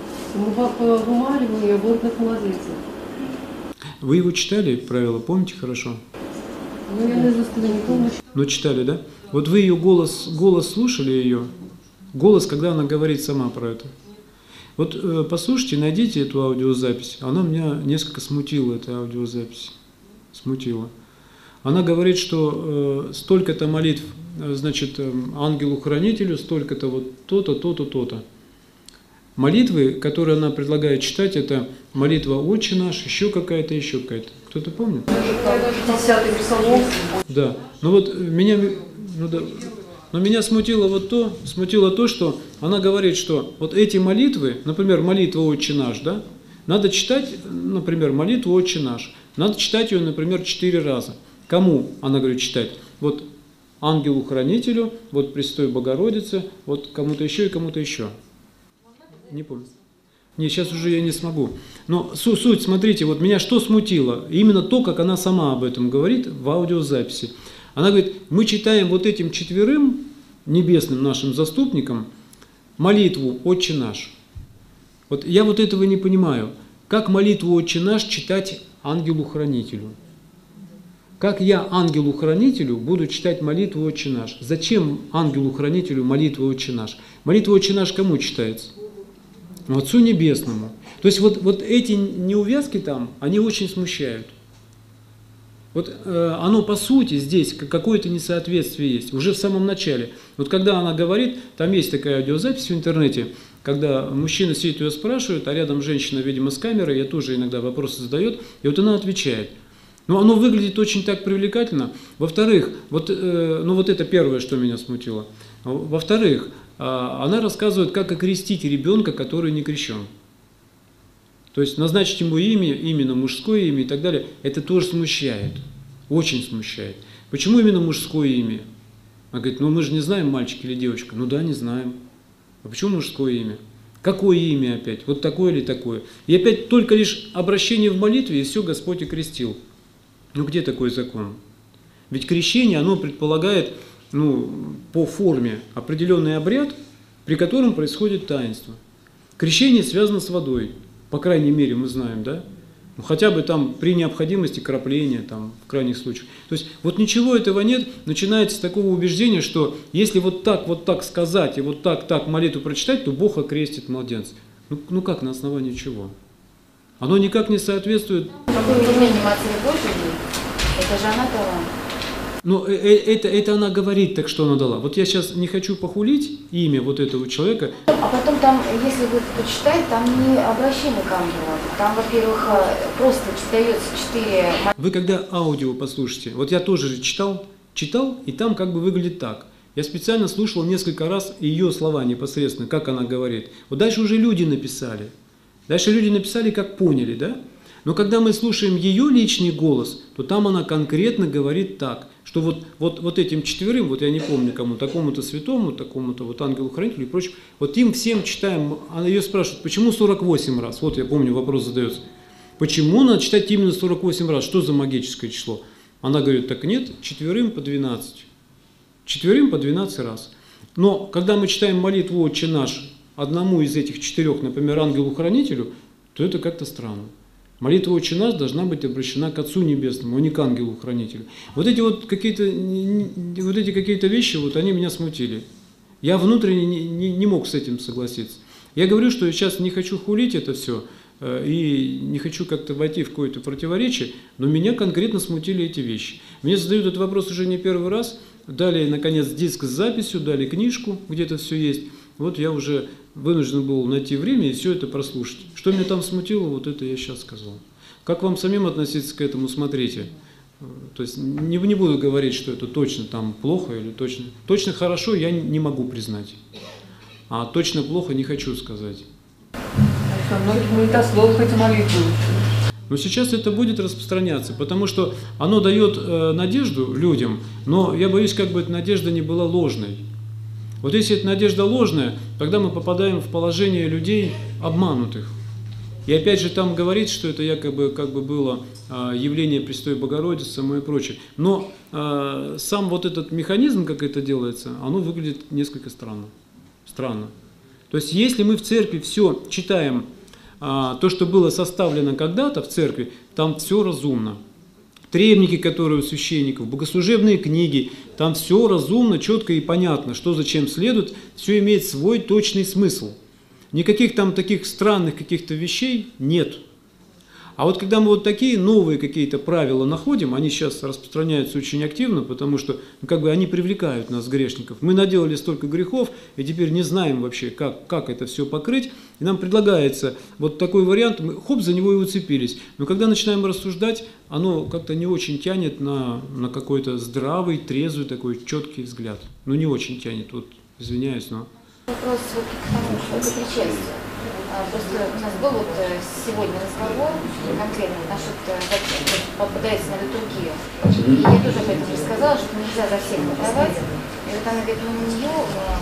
Вымаливание абортных младенцев. Вы его читали, правила, помните хорошо? Ну, я наизусть не помню. Но читали, да? Вот вы ее голос, голос слушали ее? Голос, когда она говорит сама про это. Вот э, послушайте, найдите эту аудиозапись. Она меня несколько смутила, эта аудиозапись. Смутила. Она говорит, что э, столько-то молитв, э, значит, э, ангелу-хранителю, столько-то вот то-то, то-то, то-то. Молитвы, которые она предлагает читать, это молитва «Отче наш», еще какая-то, еще какая-то. Кто-то помнит? Десятый псалом. Да. Но вот меня, ну да, но меня смутило вот то, смутило то, что она говорит, что вот эти молитвы, например, молитва «Отче наш», да, надо читать, например, молитву «Отче наш», надо читать ее, например, четыре раза. Кому она говорит читать? Вот ангелу-хранителю, вот Престой Богородице, вот кому-то еще и кому-то еще. Не помню. Не, сейчас уже я не смогу. Но суть, смотрите, вот меня что смутило? Именно то, как она сама об этом говорит в аудиозаписи. Она говорит, мы читаем вот этим четверым небесным нашим заступникам молитву «Отче наш». Вот я вот этого не понимаю. Как молитву «Отче наш» читать ангелу-хранителю? Как я ангелу-хранителю буду читать молитву «Отче наш»? Зачем ангелу-хранителю молитва «Отче наш»? Молитва «Отче наш» кому читается? Отцу Небесному. То есть вот, вот эти неувязки там, они очень смущают. Вот э, оно по сути здесь какое-то несоответствие есть, уже в самом начале. Вот когда она говорит, там есть такая аудиозапись в интернете, когда мужчина сидит, ее спрашивает, а рядом женщина, видимо, с камерой, я тоже иногда вопросы задает, и вот она отвечает. Но оно выглядит очень так привлекательно. Во-вторых, вот, э, ну вот это первое, что меня смутило. Во-вторых, она рассказывает, как окрестить ребенка, который не крещен. То есть назначить ему имя, именно мужское имя и так далее, это тоже смущает, очень смущает. Почему именно мужское имя? Она говорит, ну мы же не знаем, мальчик или девочка. Ну да, не знаем. А почему мужское имя? Какое имя опять? Вот такое или такое? И опять только лишь обращение в молитве, и все, Господь окрестил. Ну где такой закон? Ведь крещение, оно предполагает, ну, по форме определенный обряд, при котором происходит таинство. Крещение связано с водой, по крайней мере, мы знаем, да? Ну, хотя бы там при необходимости кропления, там, в крайних случаях. То есть вот ничего этого нет, начинается с такого убеждения, что если вот так, вот так сказать и вот так, так молитву прочитать, то Бог окрестит младенца. Ну, ну как, на основании чего? Оно никак не соответствует... Имени Матери Божией, это же она дала. Но это, это она говорит, так что она дала. Вот я сейчас не хочу похулить имя вот этого человека. А потом там, если вы почитаете, там не обращение к ангелам. Там, во-первых, просто дается четыре... Вы когда аудио послушайте, вот я тоже читал, читал, и там как бы выглядит так. Я специально слушал несколько раз ее слова непосредственно, как она говорит. Вот дальше уже люди написали. Дальше люди написали, как поняли, да? Но когда мы слушаем ее личный голос, то там она конкретно говорит так, что вот, вот, вот этим четверым, вот я не помню кому, такому-то святому, такому-то вот ангелу-хранителю и прочим, вот им всем читаем, она ее спрашивает, почему сорок восемь раз? Вот я помню, вопрос задается. Почему надо читать именно сорок восемь раз? Что за магическое число? Она говорит, так нет, четверым по двенадцать. Четверым по двенадцать раз. Но когда мы читаем молитву «Отче наш» одному из этих четырех, например, ангелу-хранителю, то это как-то странно. Молитва «Отче наш» должна быть обращена к Отцу Небесному, а не к ангелу-хранителю. Вот эти вот какие-то, вот эти какие-то вещи, вот они меня смутили. Я внутренне не, не, не мог с этим согласиться. Я говорю, что я сейчас не хочу хулить это все, и не хочу как-то войти в какое-то противоречие, но меня конкретно смутили эти вещи. Мне задают этот вопрос уже не первый раз, дали, наконец, диск с записью, дали книжку, где это все есть. Вот я уже вынужден был найти время и все это прослушать. Что меня там смутило, вот это я сейчас сказал. Как вам самим относиться к этому, смотрите. То есть не, не буду говорить, что это точно там плохо или точно. Точно хорошо я не могу признать. А точно плохо не хочу сказать. Но сейчас это будет распространяться, потому что оно дает э, надежду людям, но я боюсь, как бы эта надежда не была ложной. Вот если эта надежда ложная, тогда мы попадаем в положение людей обманутых. И опять же там говорится, что это якобы как бы было э, явление Пресвятой Богородицы и прочее. Но э, сам вот этот механизм, как это делается, оно выглядит несколько странно. Странно. То есть если мы в церкви все читаем, э, то, что было составлено когда-то в церкви, там все разумно. Требники, которые у священников, богослужебные книги, там все разумно, четко и понятно, что зачем следует, все имеет свой точный смысл. Никаких там таких странных каких-то вещей нет. А вот когда мы вот такие новые какие-то правила находим, они сейчас распространяются очень активно, потому что ну, как бы они привлекают нас, грешников. Мы наделали столько грехов, и теперь не знаем вообще, как, как это все покрыть. И нам предлагается вот такой вариант, мы хоп, за него и уцепились. Но когда начинаем рассуждать, оно как-то не очень тянет на, на какой-то здравый, трезвый такой четкий взгляд. Ну не очень тянет, вот извиняюсь, но... Вопрос вот к тому, что это причастие. Просто у нас был вот сегодня разговор конкретно насчет попадается на литургию. И я тоже об этом рассказала, что нельзя за всех подавать. И вот она говорит, ну у нее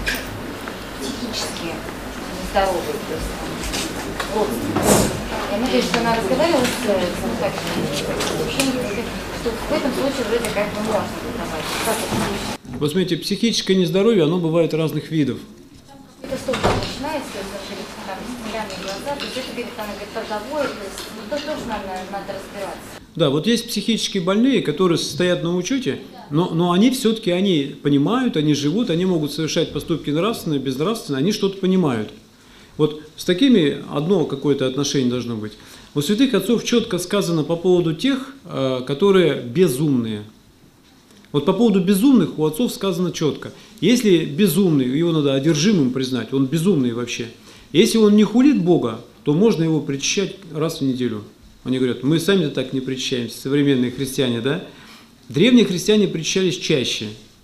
психически нездоровый, то есть родственник. И она говорит, что она разговаривала с священниками, что в этом случае вроде как бы можно подавать. Как это? Вот смотрите, психическое нездоровье, оно бывает разных видов. Это что-то начинается, там, стеклянные глаза, то есть это, говорит, она говорит, родовое, то есть ну, то тоже надо, надо разбираться. Да, вот есть психически больные, которые состоят на учете, но, но они все-таки, они понимают, они живут, они могут совершать поступки нравственные, безнравственные, они что-то понимают. Вот с такими одно какое-то отношение должно быть. У святых отцов четко сказано по поводу тех, которые безумные. Вот по поводу безумных у отцов сказано четко. Если безумный, его надо одержимым признать, он безумный вообще. Если он не хулит Бога, то можно его причащать раз в неделю. Они говорят, мы сами-то так не причащаемся, современные христиане, да? Древние христиане причащались чаще.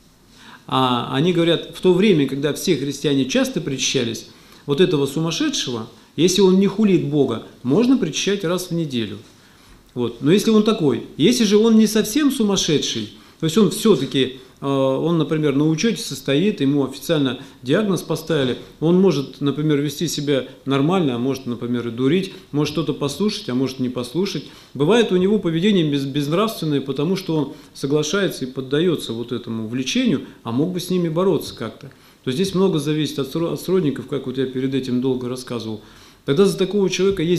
А они говорят, в то время, когда все христиане часто причащались, вот этого сумасшедшего, если он не хулит Бога, можно причащать раз в неделю. Вот. Но если он такой, если же он не совсем сумасшедший, то есть он все-таки, он, например, на учете состоит, ему официально диагноз поставили, он может, например, вести себя нормально, а может, например, и дурить, может что-то послушать, а может не послушать. Бывает у него поведение без, безнравственное, потому что он соглашается и поддается вот этому влечению, а мог бы с ними бороться как-то. То есть здесь много зависит от сродников, как вот я перед этим долго рассказывал. Тогда за такого человека есть